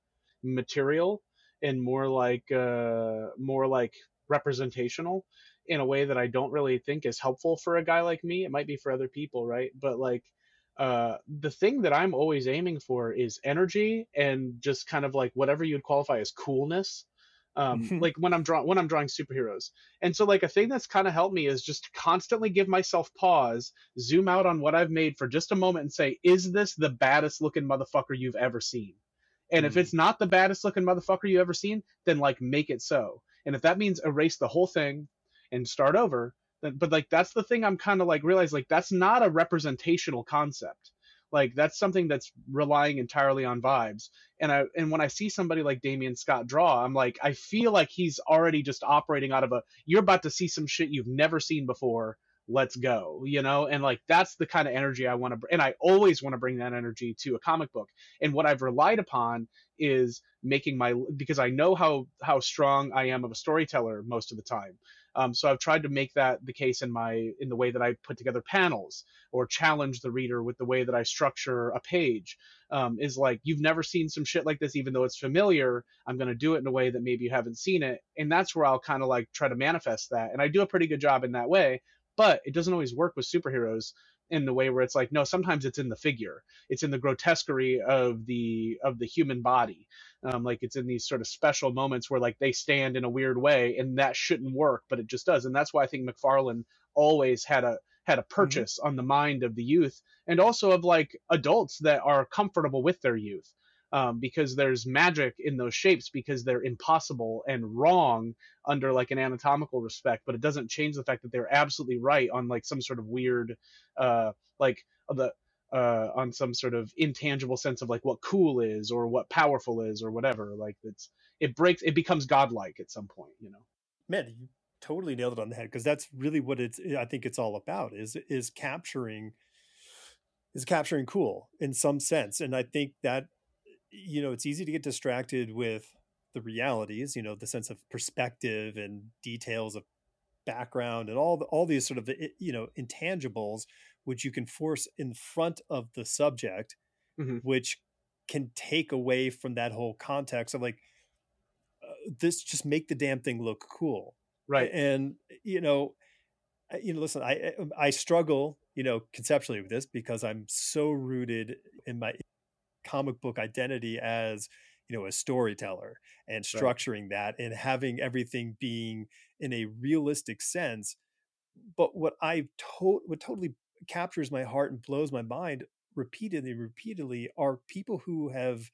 material and more like uh, more like representational in a way that I don't really think is helpful for a guy like me. It might be for other people, right? But like uh, the thing that I'm always aiming for is energy and just kind of like whatever you'd qualify as coolness. Um, like when I'm drawing when I'm drawing superheroes. And so like a thing that's kind of helped me is just to constantly give myself pause, zoom out on what I've made for just a moment and say, is this the baddest looking motherfucker you've ever seen? And if Mm. it's not the baddest looking motherfucker you ever seen, then like make it so. And if that means erase the whole thing and start over, then, but like that's the thing I'm kind of like realize like that's not a representational concept. Like that's something that's relying entirely on vibes. And I and when I see somebody like Damian Scott draw, I'm like I feel like he's already just operating out of a you're about to see some shit you've never seen before. Let's go, you know? And like that's the kind of energy I want to and I always want to bring that energy to a comic book. And what I've relied upon is making my because I know how how strong I am of a storyteller most of the time. Um, so I've tried to make that the case in my in the way that I put together panels or challenge the reader with the way that I structure a page. Um, is like you've never seen some shit like this, even though it's familiar. I'm going to do it in a way that maybe you haven't seen it, and that's where I'll kind of like try to manifest that. And I do a pretty good job in that way, but it doesn't always work with superheroes in the way where it's like no, sometimes it's in the figure, it's in the grotesquerie of the of the human body. Um, like it's in these sort of special moments where like they stand in a weird way and that shouldn't work but it just does. And that's why I think McFarlane always had a had a Mm-hmm. purchase on the mind of the youth and also of like adults that are comfortable with their youth, um, because there's magic in those shapes because they're impossible and wrong under like an anatomical respect, but it doesn't change the fact that they're absolutely right on like some sort of weird uh like the uh on some sort of intangible sense of like what cool is or what powerful is or whatever. Like it's it breaks it becomes godlike at some point, you know. Man, you totally nailed it on the head because that's really what it's I think it's all about is is capturing is capturing cool in some sense. And I think that you know it's easy to get distracted with the realities, you know, the sense of perspective and details of background and all the, all these sort of you know intangibles which you can force in front of the subject, Mm-hmm. which can take away from that whole context of like uh, this just make the damn thing look cool. Right. And you know you know listen i i struggle you know conceptually with this because I'm so rooted in my comic book identity as you know a storyteller and Right. structuring that and having everything being in a realistic sense. But what I to- what totally captures my heart and blows my mind repeatedly repeatedly are people who have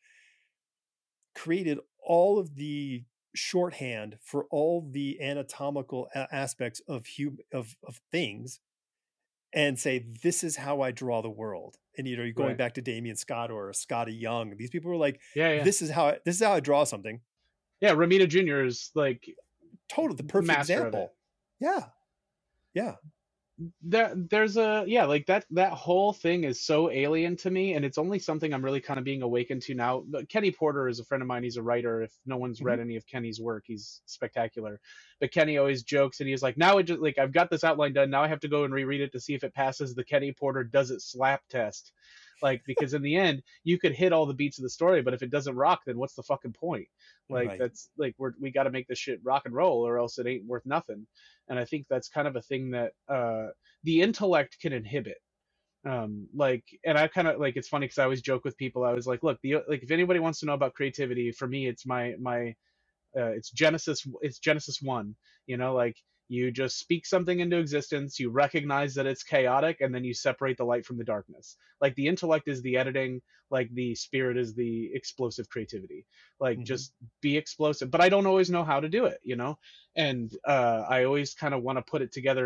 created all of the shorthand for all the anatomical a- aspects of hum- of of things and say this is how I draw the world. And you know, you're going Right. back to Damian Scott or Scotty Young. These people were like, Yeah, yeah. this is how I, this is how I draw something. Yeah, Ramita Junior is like Totally the perfect master of it. example. Yeah, yeah. There there's a yeah, like that that whole thing is so alien to me and it's only something I'm really kind of being awakened to now. But Kenny Porter is a friend of mine. He's a writer. If no one's Mm-hmm. read any of Kenny's work, he's spectacular. But Kenny always jokes and he's like, now it just like I've got this outline done, now I have to go and reread it to see if it passes the Kenny Porter does it slap test. Like because in the end you could hit all the beats of the story, but if it doesn't rock, then what's the fucking point? Like Right. that's like we're we got to make this shit rock and roll or else it ain't worth nothing. And I think that's kind of a thing that uh the intellect can inhibit. Um like and I kind of like it's funny because I always joke with people. I was like, look, the like if anybody wants to know about creativity, for me it's my my uh, it's genesis it's genesis one, you know, like you just speak something into existence, you recognize that it's chaotic, and then you separate the light from the darkness. Like the intellect is the editing, like the spirit is the explosive creativity. Like Mm-hmm. just be explosive, but I don't always know how to do it, you know. And uh I always kind of want to put it together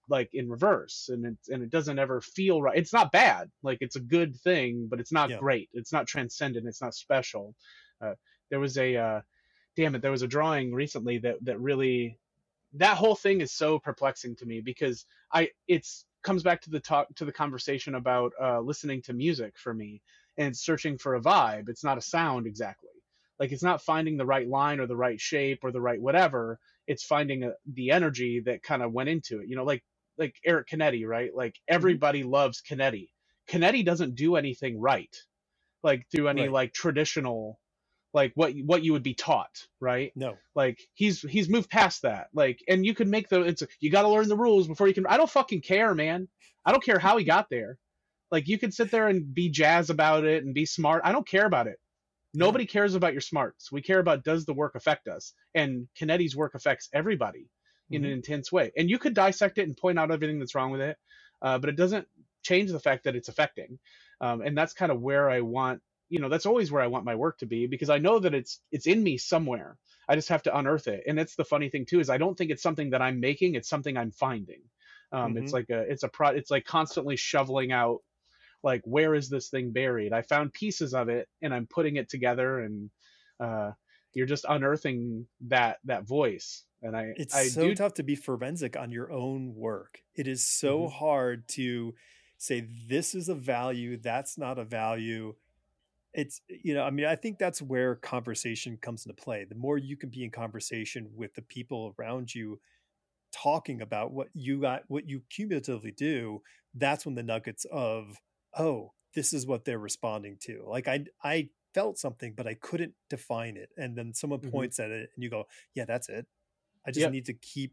like in reverse, and it and it doesn't ever feel right. It's not bad, like it's a good thing, but it's not Yeah. great. It's not transcendent. It's not special. Uh, there was a uh, damn it, there was a drawing recently that that really, that whole thing is so perplexing to me because I it's comes back to the talk to the conversation about uh, listening to music for me and searching for a vibe. It's not a sound exactly. Like it's not finding the right line or the right shape or the right whatever. It's finding a, the energy that kind of went into it. You know, like like Eric Canetti, right? Like Mm-hmm. everybody loves Canetti. Canetti doesn't do anything right, like through any Right. like traditional, like what what you would be taught, right? No. Like he's he's moved past that. Like, and you can make the it's you got to learn the rules before you can. I don't fucking care, man. I don't care how he got there. Like you can sit there and be jazz about it and be smart. I don't care about it. Yeah. Nobody cares about your smarts. We care about, does the work affect us? And Canetti's work affects everybody in Mm-hmm. an intense way. And you could dissect it and point out everything that's wrong with it, uh, but it doesn't change the fact that it's affecting. Um, and that's kind of where I want, you know, that's always where I want my work to be, because I know that it's it's in me somewhere. I just have to unearth it. And that's the funny thing too, is I don't think it's something that I'm making. It's something I'm finding. Um, Mm-hmm. it's like a it's a pro. It's like constantly shoveling out, like, where is this thing buried? I found pieces of it and I'm putting it together, and uh, you're just unearthing that that voice. And I It's I so do. tough to be forensic on your own work. It is so Mhm. hard to say this is a value, that's not a value. It's, you know, I mean, I think that's where conversation comes into play. The more you can be in conversation with the people around you, talking about what you got, what you cumulatively do, that's when the nuggets of, oh, this is what they're responding to. Like I, I felt something, but I couldn't define it. And then someone Mhm. points at it and you go, yeah, that's it. I just Yep. need to keep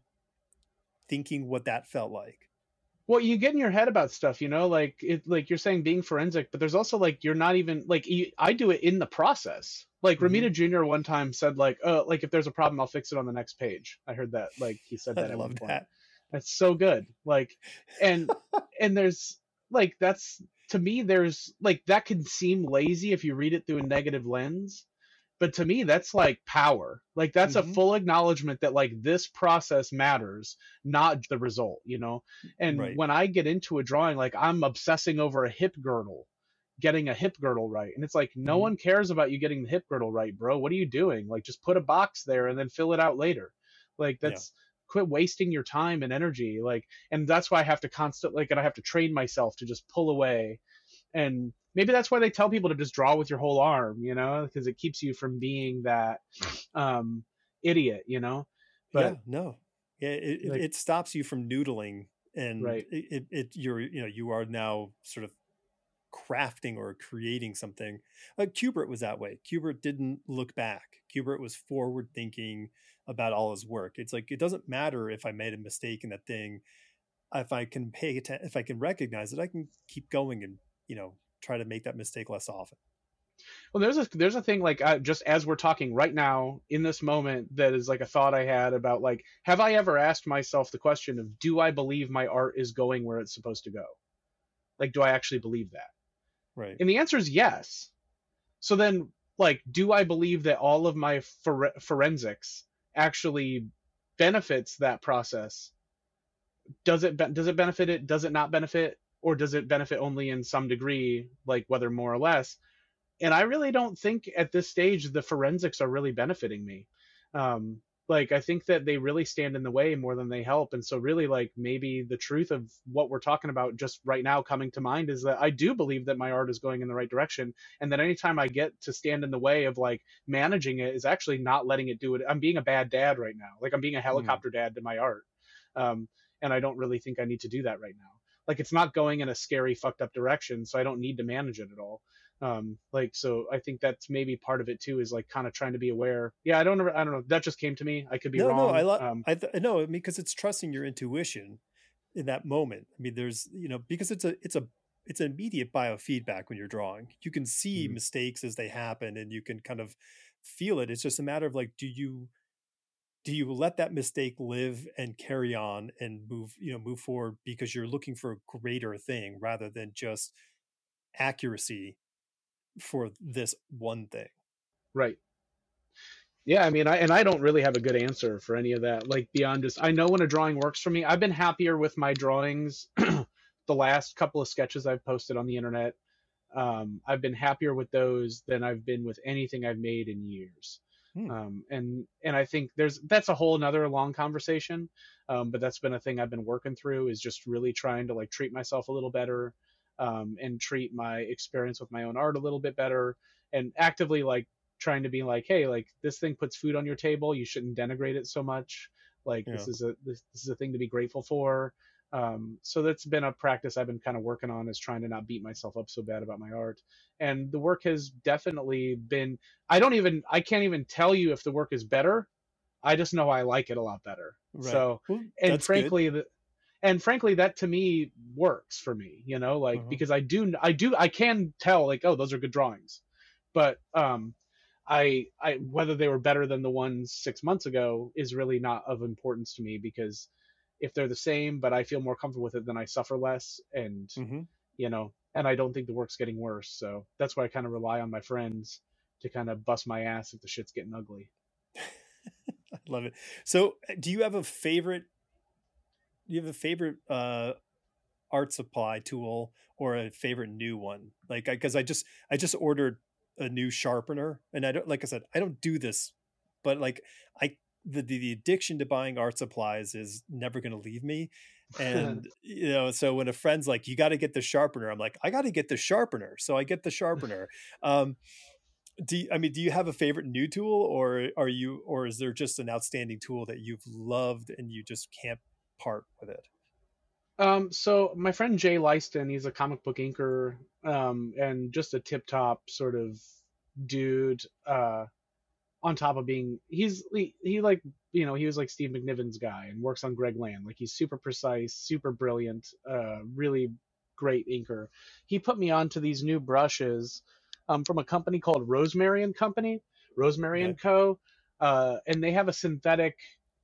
thinking what that felt like. Well, you get in your head about stuff, you know, like it, like you're saying being forensic, but there's also like you're not even like you, I do it in the process. Like Mm-hmm. Ramita Junior one time said like, oh, like if there's a problem, I'll fix it on the next page. I heard that, like he said I that at one love point. that. That's so good. Like, and and there's like that's to me there's like that can seem lazy if you read it through a negative lens, but to me that's like power. Like that's a Mm-hmm. full acknowledgement that like this process matters, not the result, you know. And Right. when I get into a drawing, like I'm obsessing over a hip girdle, getting a hip girdle right, and it's like no Mm-hmm. one cares about you getting the hip girdle right, bro. What are you doing? Like just put a box there and then fill it out later. Like Yeah. that's, quit wasting your time and energy. Like, and that's why I have to constantly, like, and I have to train myself to just pull away. And maybe that's why they tell people to just draw with your whole arm, you know, because it keeps you from being that um idiot, you know. Yeah. But No. Yeah. It, it, like, it stops you from noodling, and right. it, it, it, you're, you know, you are now sort of crafting or creating something. Like Kubert was that way. Kubert didn't look back. Kubert was forward thinking about all his work. It's like, it doesn't matter if I made a mistake in that thing. If I can pay attention, if I can recognize it, I can keep going and, you know, try to make that mistake less often. Well, there's a there's a thing like uh, just as we're talking right now in this moment, that is like a thought I had about like, have I ever asked myself the question of, do I believe my art is going where it's supposed to go? Like, do I actually believe that? Right. And the answer is yes. So then, like, do I believe that all of my for- forensics actually benefits that process? Does it be- does it benefit it? Does it not benefit? Or does it benefit only in some degree, like whether more or less? And I really don't think at this stage the forensics are really benefiting me. Um, like I think that they really stand in the way more than they help. And so really, like, maybe the truth of what we're talking about just right now coming to mind is that I do believe that my art is going in the right direction, and that anytime I get to stand in the way of like managing it is actually not letting it do it. I'm being a bad dad right now. Like I'm being a Mm. helicopter dad to my art. Um, and I don't really think I need to do that right now. Like it's not going in a scary fucked up direction, so I don't need to manage it at all. Um like, so I think that's maybe part of it too, is like kind of trying to be aware. Yeah, i don't know i don't know that just came to me. I could be No, no, I wrong. love, um I th- no, I mean, because it's trusting your intuition in that moment. I mean, there's, you know, because it's a, it's a, it's an immediate biofeedback when you're drawing. You can see mhm. mistakes as they happen, and you can kind of feel it. It's just a matter of like, do you, do you let that mistake live and carry on and move, you know, move forward because you're looking for a greater thing rather than just accuracy for this one thing. Right. Yeah, I mean, I and I don't really have a good answer for any of that. Like beyond just, I know when a drawing works for me. I've been happier with my drawings the last couple of sketches I've posted on the internet. Um, I've been happier with those than I've been with anything I've made in years. Hmm. Um, and and I think there's that's a whole nother long conversation. Um, but that's been a thing I've been working through, is just really trying to like treat myself a little better, um, and treat my experience with my own art a little bit better, and actively like trying to be like, hey, like this thing puts food on your table, you shouldn't denigrate it so much. Like Yeah. this is a this, this is a thing to be grateful for. Um, so that's been a practice I've been kind of working on, is trying to not beat myself up so bad about my art. And the work has definitely been, I don't even, I can't even tell you if the work is better. I just know I like it a lot better. Right. So, Well, and that's good. frankly, the, and frankly, that to me works for me, you know, like, Uh-huh. because I do, I do, I can tell like, oh, those are good drawings, but, um, I, I, whether they were better than the ones six months ago is really not of importance to me, because if they're the same, but I feel more comfortable with it, then I suffer less. And, Mm-hmm. you know, and I don't think the work's getting worse. So that's why I kind of rely on my friends to kind of bust my ass if the shit's getting ugly. I love it. So, uh, do you have a favorite? Do you have a favorite uh, art supply tool, or a favorite new one? Like, because I, I just I just ordered a new sharpener, and I don't, like I said, I don't do this, but like I the the, the addiction to buying art supplies is never going to leave me. And you know, so when a friend's like, "You got to get the sharpener," I'm like, "I got to get the sharpener." So I get the sharpener. Um, do you, I mean, do you have a favorite new tool, or are you, or is there just an outstanding tool that you've loved and you just can't part with it? Um, so my friend Jay Lyston, he's a comic book inker, um, and just a tip top sort of dude. Uh, on top of being, he's he, he like you know he was like Steve McNiven's guy and works on Greg Land. Like he's super precise, super brilliant, uh, really great inker. He put me onto these new brushes, um, from a company called Rosemary and Company, Rosemary Okay. and Co. Uh, and they have a synthetic,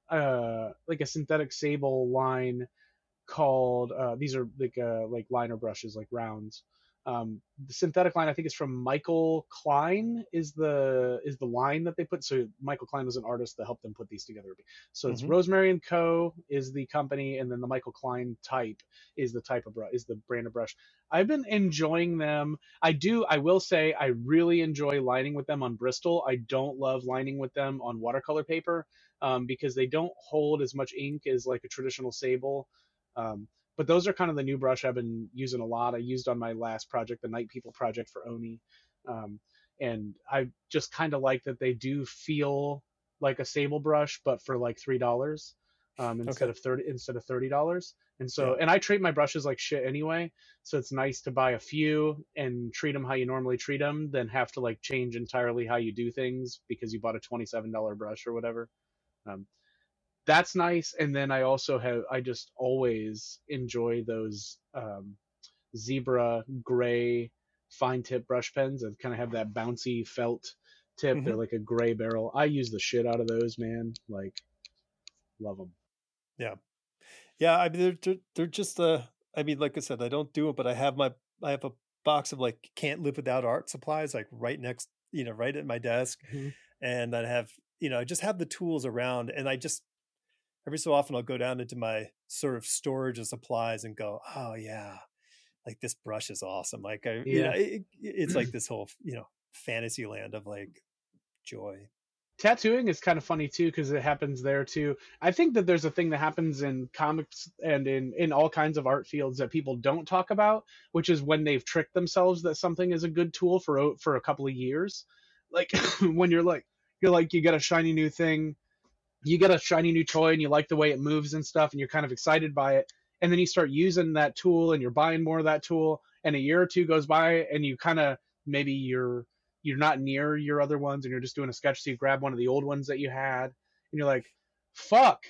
uh, like a synthetic sable line called, uh, these are like uh, like liner brushes, like rounds. Um, the synthetic line I think is from Michael Klein, is the is the line that they put. So Michael Klein was an artist that helped them put these together. So it's Mm-hmm. Rosemary and Co. is the company, and then the Michael Klein type is the type of brush, is the brand of brush. I've been enjoying them. I do. I will say I really enjoy lining with them on Bristol. I don't love lining with them on watercolor paper, um, because they don't hold as much ink as like a traditional sable. Um, but those are kind of the new brush I've been using a lot. I used on my last project, the Night People project for Oni. Um, and I just kind of like that they do feel like a sable brush, but for like three dollars, um, instead Okay. of thirty instead of thirty dollars. And Yeah. so, and I treat my brushes like shit anyway. So it's nice to buy a few and treat them how you normally treat them, than have to like change entirely how you do things because you bought a twenty-seven dollars brush or whatever. Um, that's nice. And then I also have, I just always enjoy those, um, zebra gray fine tip brush pens that kind of have that bouncy felt tip. They're Mm-hmm. like a gray barrel. I use the shit out of those, man. Like, love them. Yeah. Yeah. I mean, they're, they're, they're just, uh, I mean, like I said, I don't do it, but I have my, I have a box of like can't live without art supplies, like right next, you know, right at my desk. Mm-hmm. And I have, you know, I just have the tools around, and I just, every so often I'll go down into my sort of storage of supplies and go, oh yeah, like this brush is awesome. Like I, you know, Yeah. it, it's like this whole, you know, fantasy land of like joy. Tattooing is kind of funny too, because it happens there too. I think that there's a thing that happens in comics and in in all kinds of art fields that people don't talk about, which is when they've tricked themselves that something is a good tool for for a couple of years. Like when you're like you're like you get a shiny new thing, you get a shiny new toy and you like the way it moves and stuff, and you're kind of excited by it, and then you start using that tool and you're buying more of that tool, and a year or two goes by and you kind of, maybe you're you're not near your other ones and you're just doing a sketch, so you grab one of the old ones that you had and you're like, fuck,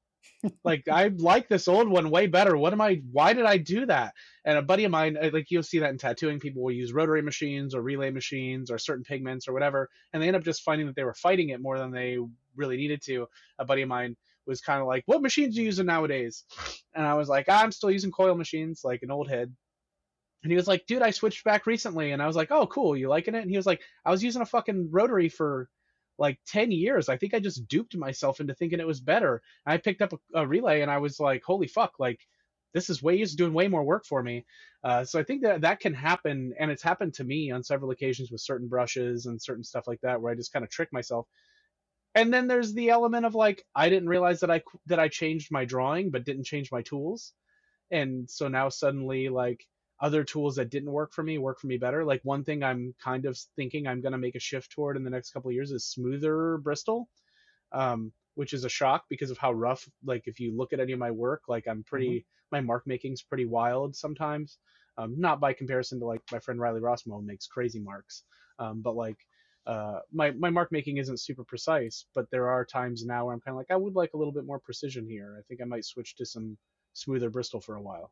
like I like this old one way better. What am I, why did I do that? And a buddy of mine, like you'll see that in tattooing, people will use rotary machines or relay machines or certain pigments or whatever, and they end up just finding that they were fighting it more than they really needed to. A buddy of mine was kind of like, what machines are you using nowadays? And I was like, I'm still using coil machines, like an old head. And he was like, dude, I switched back recently. And I was like, oh, cool, you liking it? And he was like, I was using a fucking rotary for like ten years, I think I just duped myself into thinking it was better. And I picked up a, a relay and I was like, holy fuck, like this is way, it's doing way more work for me. Uh, so I think that that can happen. And it's happened to me on several occasions with certain brushes and certain stuff like that, where I just kind of trick myself. And then there's the element of like, I didn't realize that I, that I changed my drawing, but didn't change my tools. And so now suddenly like other tools that didn't work for me work for me better. Like one thing I'm kind of thinking I'm going to make a shift toward in the next couple of years is smoother Bristol, um, which is a shock because of how rough, like if you look at any of my work, like I'm pretty, mm-hmm. my mark making's pretty wild sometimes. Um, not by comparison to like my friend Riley Rossmo makes crazy marks. Um, but like, uh, my, my mark making isn't super precise, but there are times now where I'm kind of like, I would like a little bit more precision here. I think I might switch to some smoother Bristol for a while.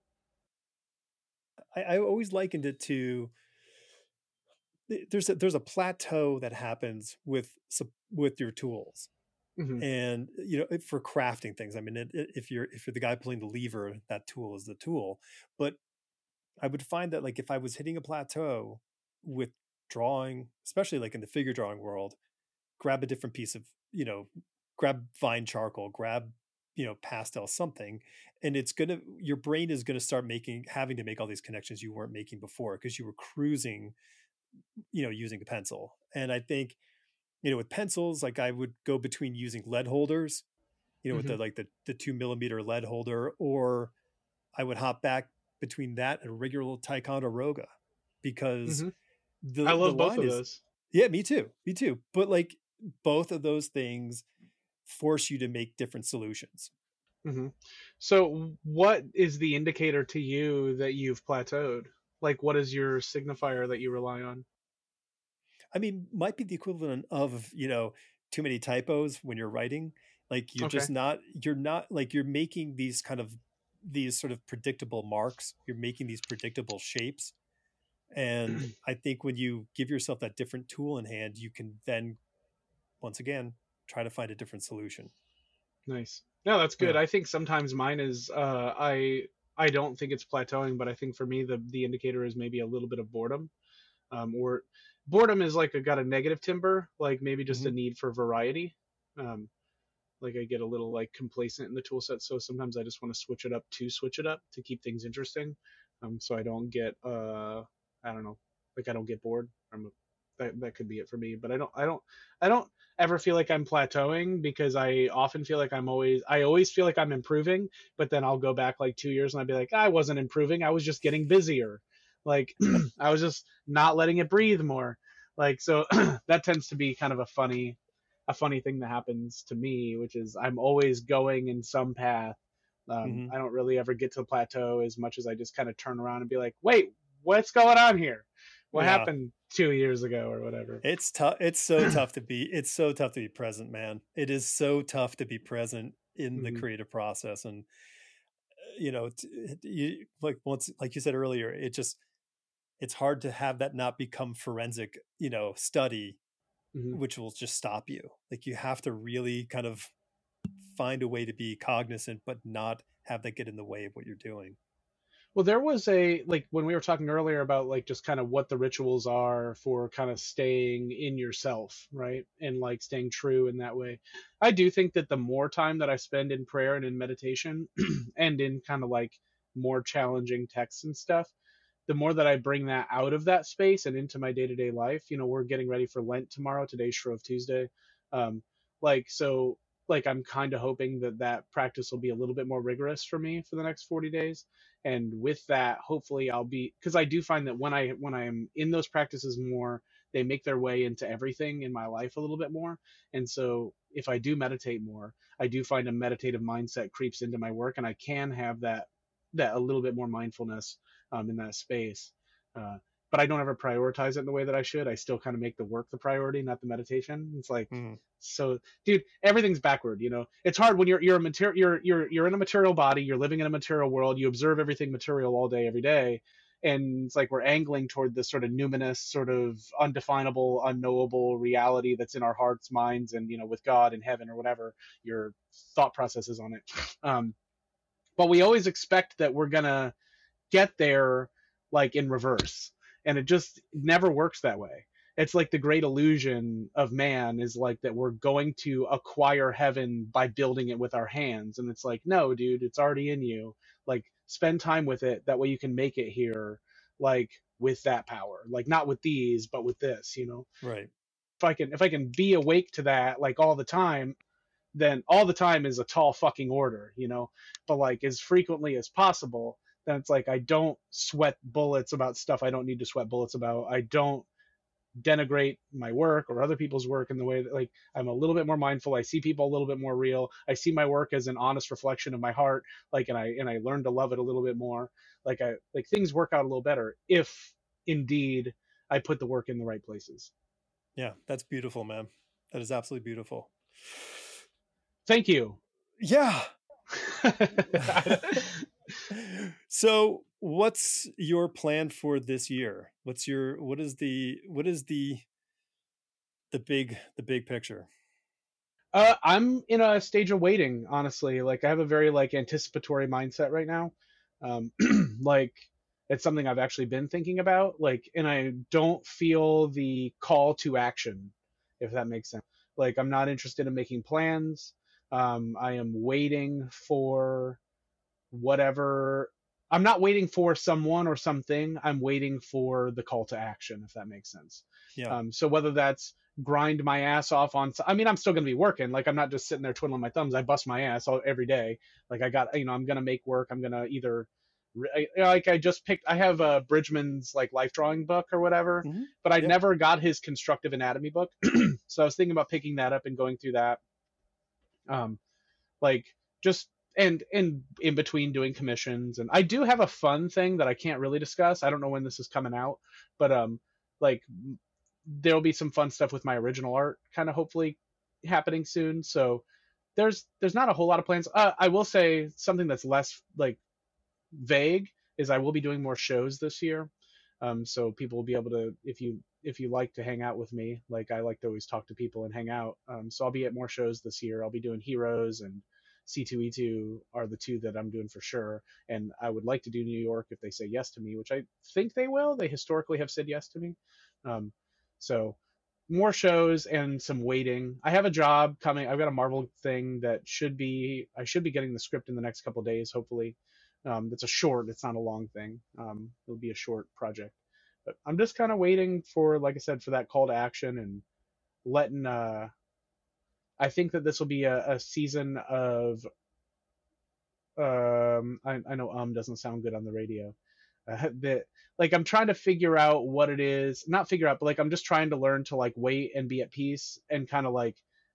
I, I always likened it to there's a, there's a plateau that happens with with your tools, mm-hmm. and you know for crafting things. I mean, it, it, if you're if you're the guy pulling the lever, that tool is the tool. But I would find that like if I was hitting a plateau with drawing, especially like in the figure drawing world, grab a different piece of you know, grab fine charcoal, grab you know pastel something, and it's gonna your brain is gonna start making having to make all these connections you weren't making before because you were cruising you know using a pencil. And I think you know with pencils, like I would go between using lead holders you know mm-hmm. with the like the, the two millimeter lead holder, or I would hop back between that and a regular Ticonderoga because mm-hmm. the I love the both of is, those. Yeah, me too me too but like both of those things force you to make different solutions. Mm-hmm. So what is the indicator to you that you've plateaued? Like what is your signifier that you rely on? I mean, might be the equivalent of, you know, too many typos when you're writing. Like you're okay. just not, you're not like you're making these kind of, these sort of predictable marks. You're making these predictable shapes. And I think when you give yourself that different tool in hand, you can then, once again, try to find a different solution. Nice. No, that's good. Yeah. I think sometimes mine is, uh, I, I don't think it's plateauing, but I think for me, the, the indicator is maybe a little bit of boredom. Um, or boredom is like a, got a negative timber, like maybe just mm-hmm. a need for variety. Um, like I get a little like complacent in the tool set. So sometimes I just want to switch it up to switch it up to keep things interesting. Um, so I don't get, uh, I don't know, like I don't get bored. I'm, that, that could be it for me, but I don't, I don't, I don't ever feel like I'm plateauing because I often feel like I'm always, I always feel like I'm improving, but then I'll go back like two years and I'll be like, I wasn't improving. I was just getting busier. Like I was just not letting it breathe more. Like, so that tends to be kind of a funny, a funny thing that happens to me, which is I'm always going in some path. Um, mm-hmm. I don't really ever get to the plateau as much as I just kind of turn around and be like, wait, what's going on here? What yeah. happened two years ago or whatever? It's tough. It's so tough to be, it's so tough to be present, man. It is so tough to be present in mm-hmm. the creative process. And, you know, you, like once, like you said earlier, it just, it's hard to have that not become forensic, you know, study, mm-hmm. which will just stop you. Like you have to really kind of find a way to be cognizant, but not have that get in the way of what you're doing. Well, there was a, like when we were talking earlier about like just kind of what the rituals are for kind of staying in yourself, right? And like staying true in that way. I do think that the more time that I spend in prayer and in meditation and in kind of like more challenging texts and stuff, the more that I bring that out of that space and into my day-to-day life. You know, we're getting ready for Lent tomorrow. Today's Shrove Tuesday. Um, like, so like, I'm kind of hoping that that practice will be a little bit more rigorous for me for the next forty days. And with that, hopefully I'll be, because I do find that when I, when I am in those practices more, they make their way into everything in my life a little bit more. And so if I do meditate more, I do find a meditative mindset creeps into my work, and I can have that, that a little bit more mindfulness um, in that space. Uh, but I don't ever prioritize it in the way that I should. I still kind of make the work the priority, not the meditation. It's like, mm. so dude, everything's backward, you know. It's hard when you're you're a material you're you're you're in a material body, you're living in a material world, you observe everything material all day, every day. And it's like we're angling toward this sort of numinous, sort of undefinable, unknowable reality that's in our hearts, minds, and, you know, with God and heaven or whatever your thought process is on it. Um, but we always expect that we're gonna get there like in reverse. And it just never works that way. it's like the great illusion of man is like that we're going to acquire heaven by building it with our hands. And it's like, no, dude, it's already in you. Like, spend time with it. That way you can make it here, like with that power, like not with these, but with this, you know? Right. If I can, if I can be awake to that, like all the time, then all the time is a tall fucking order, you know? But like as frequently as possible, then it's like I don't sweat bullets about stuff I don't need to sweat bullets about. I don't denigrate my work or other people's work in the way that like I'm a little bit more mindful. I see people a little bit more real. I see my work as an honest reflection of my heart. Like, and I and I learn to love it a little bit more. Like I like things work out a little better if indeed I put the work in the right places. Yeah, that's beautiful, man. That is absolutely beautiful. Thank you. Yeah. So what's your plan for this year? What's your what is the what is the the big the big picture? Uh, I'm in a stage of waiting, honestly. Like I have a very like anticipatory mindset right now. Um, like it's something I've actually been thinking about. Like, and I don't feel the call to action, if that makes sense. Like I'm not interested in making plans. Um, I am waiting for whatever. I'm not waiting for someone or something. I'm waiting for the call to action, if that makes sense. Yeah. Um, so whether that's grind my ass off on, I mean, I'm still going to be working. Like I'm not just sitting there twiddling my thumbs. I bust my ass all, every day. Like I got, you know, I'm going to make work. I'm going to either, I, like I just picked, I have a Bridgman's like life drawing book or whatever, Mm-hmm. but I Yep. never got his constructive anatomy book. So I was thinking about picking that up and going through that. Um, like just and and in between doing commissions, and I do have a fun thing that I can't really discuss. I don't know when this is coming out, but um like there'll be some fun stuff with my original art kind of hopefully happening soon. So there's there's not a whole lot of plans. uh, I will say something that's less like vague is I will be doing more shows this year. Um, so people will be able to, if you if you like to hang out with me, like I like to always talk to people and hang out. Um, so I'll be at more shows this year. I'll be doing Heroes and C two E two are the two that I'm doing for sure. And I would like to do New York if they say yes to me, which I think they will. They historically have said yes to me. Um, so more shows and some waiting. I have a job coming. I've got a Marvel thing that should be I should be getting the script in the next couple of days, hopefully. Um, it's a short. It's not a long thing. Um, it'll be a short project. But I'm just kind of waiting for, like I said, for that call to action and letting. Uh, I think that this will be a, a season of. Um, I, I know um doesn't sound good on the radio. Uh, that like I'm trying to figure out what it is. Not figure out, but like I'm just trying to learn to like wait and be at peace and kind of like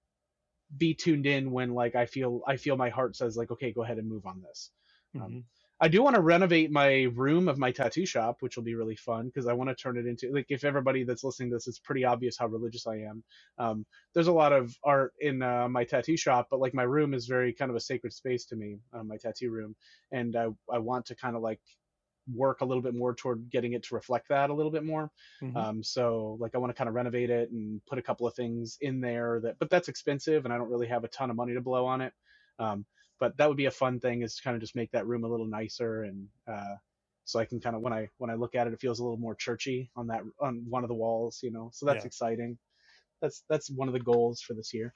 be tuned in when like I feel I feel my heart says like, okay, go ahead and move on this. Mm-hmm. Um, I do want to renovate my room of my tattoo shop, which will be really fun because I want to turn it into like if everybody that's listening to this, it's pretty obvious how religious I am. Um, there's a lot of art in uh, my tattoo shop, but like my room is very kind of a sacred space to me, uh, my tattoo room, and I I want to kind of like work a little bit more toward getting it to reflect that a little bit more. Mm-hmm. Um, so like I want to kind of renovate it and put a couple of things in there that, but that's expensive and I don't really have a ton of money to blow on it. Um, but that would be a fun thing is to kind of just make that room a little nicer. And, uh, so I can kind of, when I, when I look at it, it feels a little more churchy on that, on one of the walls, you know, so that's Yeah. exciting. That's, that's one of the goals for this year.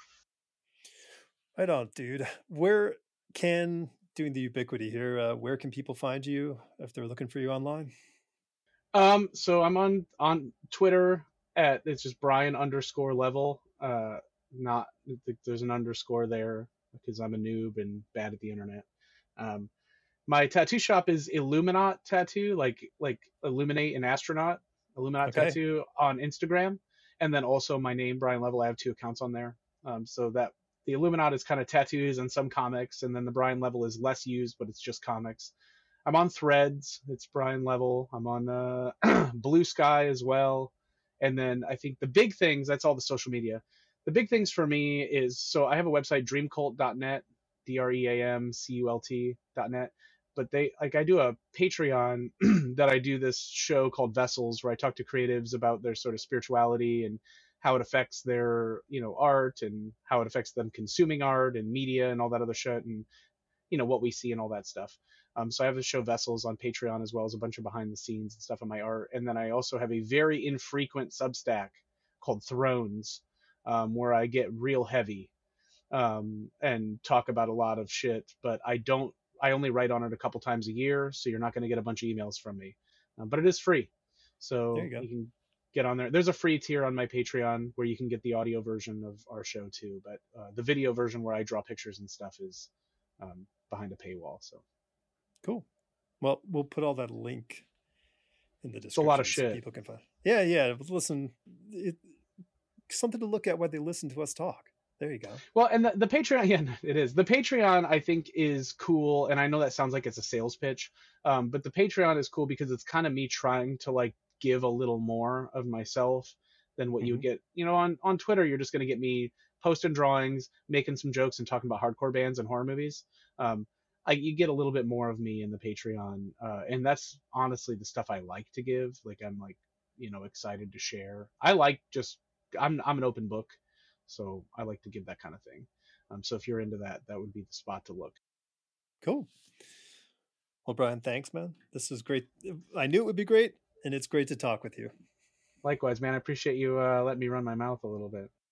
Right on, dude. Where can, doing the ubiquity here, uh, where can people find you if they're looking for you online? Um, so I'm on, on Twitter at, it's just Brian underscore level. Uh, not, there's an underscore there because I'm a noob and bad at the internet. Um, my tattoo shop is Illuminat Tattoo, like, like illuminate an astronaut, Illuminat Okay. Tattoo on Instagram. And then also my name, Brian Level. I have two accounts on there. Um, so that the Illuminat is kind of tattoos and some comics. And then the Brian Level is less used, but it's just comics. I'm on Threads. It's Brian Level. I'm on uh, Blue Sky as well. And then I think the big things, that's all the social media. The big things for me is, so I have a website, dream cult dot net, D R E A M C U L T dot net. But they, like I do a Patreon that I do this show called Vessels where I talk to creatives about their sort of spirituality and how it affects their, you know, art and how it affects them consuming art and media and all that other shit and, you know, what we see and all that stuff. Um, so I have the show Vessels on Patreon as well as a bunch of behind the scenes and stuff on my art. And then I also have a very infrequent Substack called Thrones, um, where I get real heavy um, and talk about a lot of shit. But I don't. I only write on it a couple times a year, so you're not going to get a bunch of emails from me. Um, but it is free, There so you go. you can get on there. There's a free tier on my Patreon where you can get the audio version of our show too. But uh, the video version where I draw pictures and stuff is um, behind a paywall. So Cool. Well, we'll put all that link in the it's a lot description of so shit. people can find. Yeah, yeah. Listen, it, something to look at while they listen to us talk. There you go. Well, and the, the Patreon, yeah, it is. The Patreon, I think, is cool. And I know that sounds like it's a sales pitch, um, but the Patreon is cool because it's kind of me trying to like give a little more of myself than what you Mhm. would get. You know, on, on Twitter, you're just going to get me posting drawings, making some jokes, and talking about hardcore bands and horror movies. Um, I, you get a little bit more of me in the Patreon. Uh, and that's honestly the stuff I like to give. Like, I'm like, you know, excited to share. I like just, I'm, I'm an open book. So I like to give that kind of thing. Um, so if you're into that, that would be the spot to look. Cool. Well, Brian, thanks, man. This is great. I knew it would be great, and it's great to talk with you. Likewise, man. I appreciate you uh, letting me run my mouth a little bit.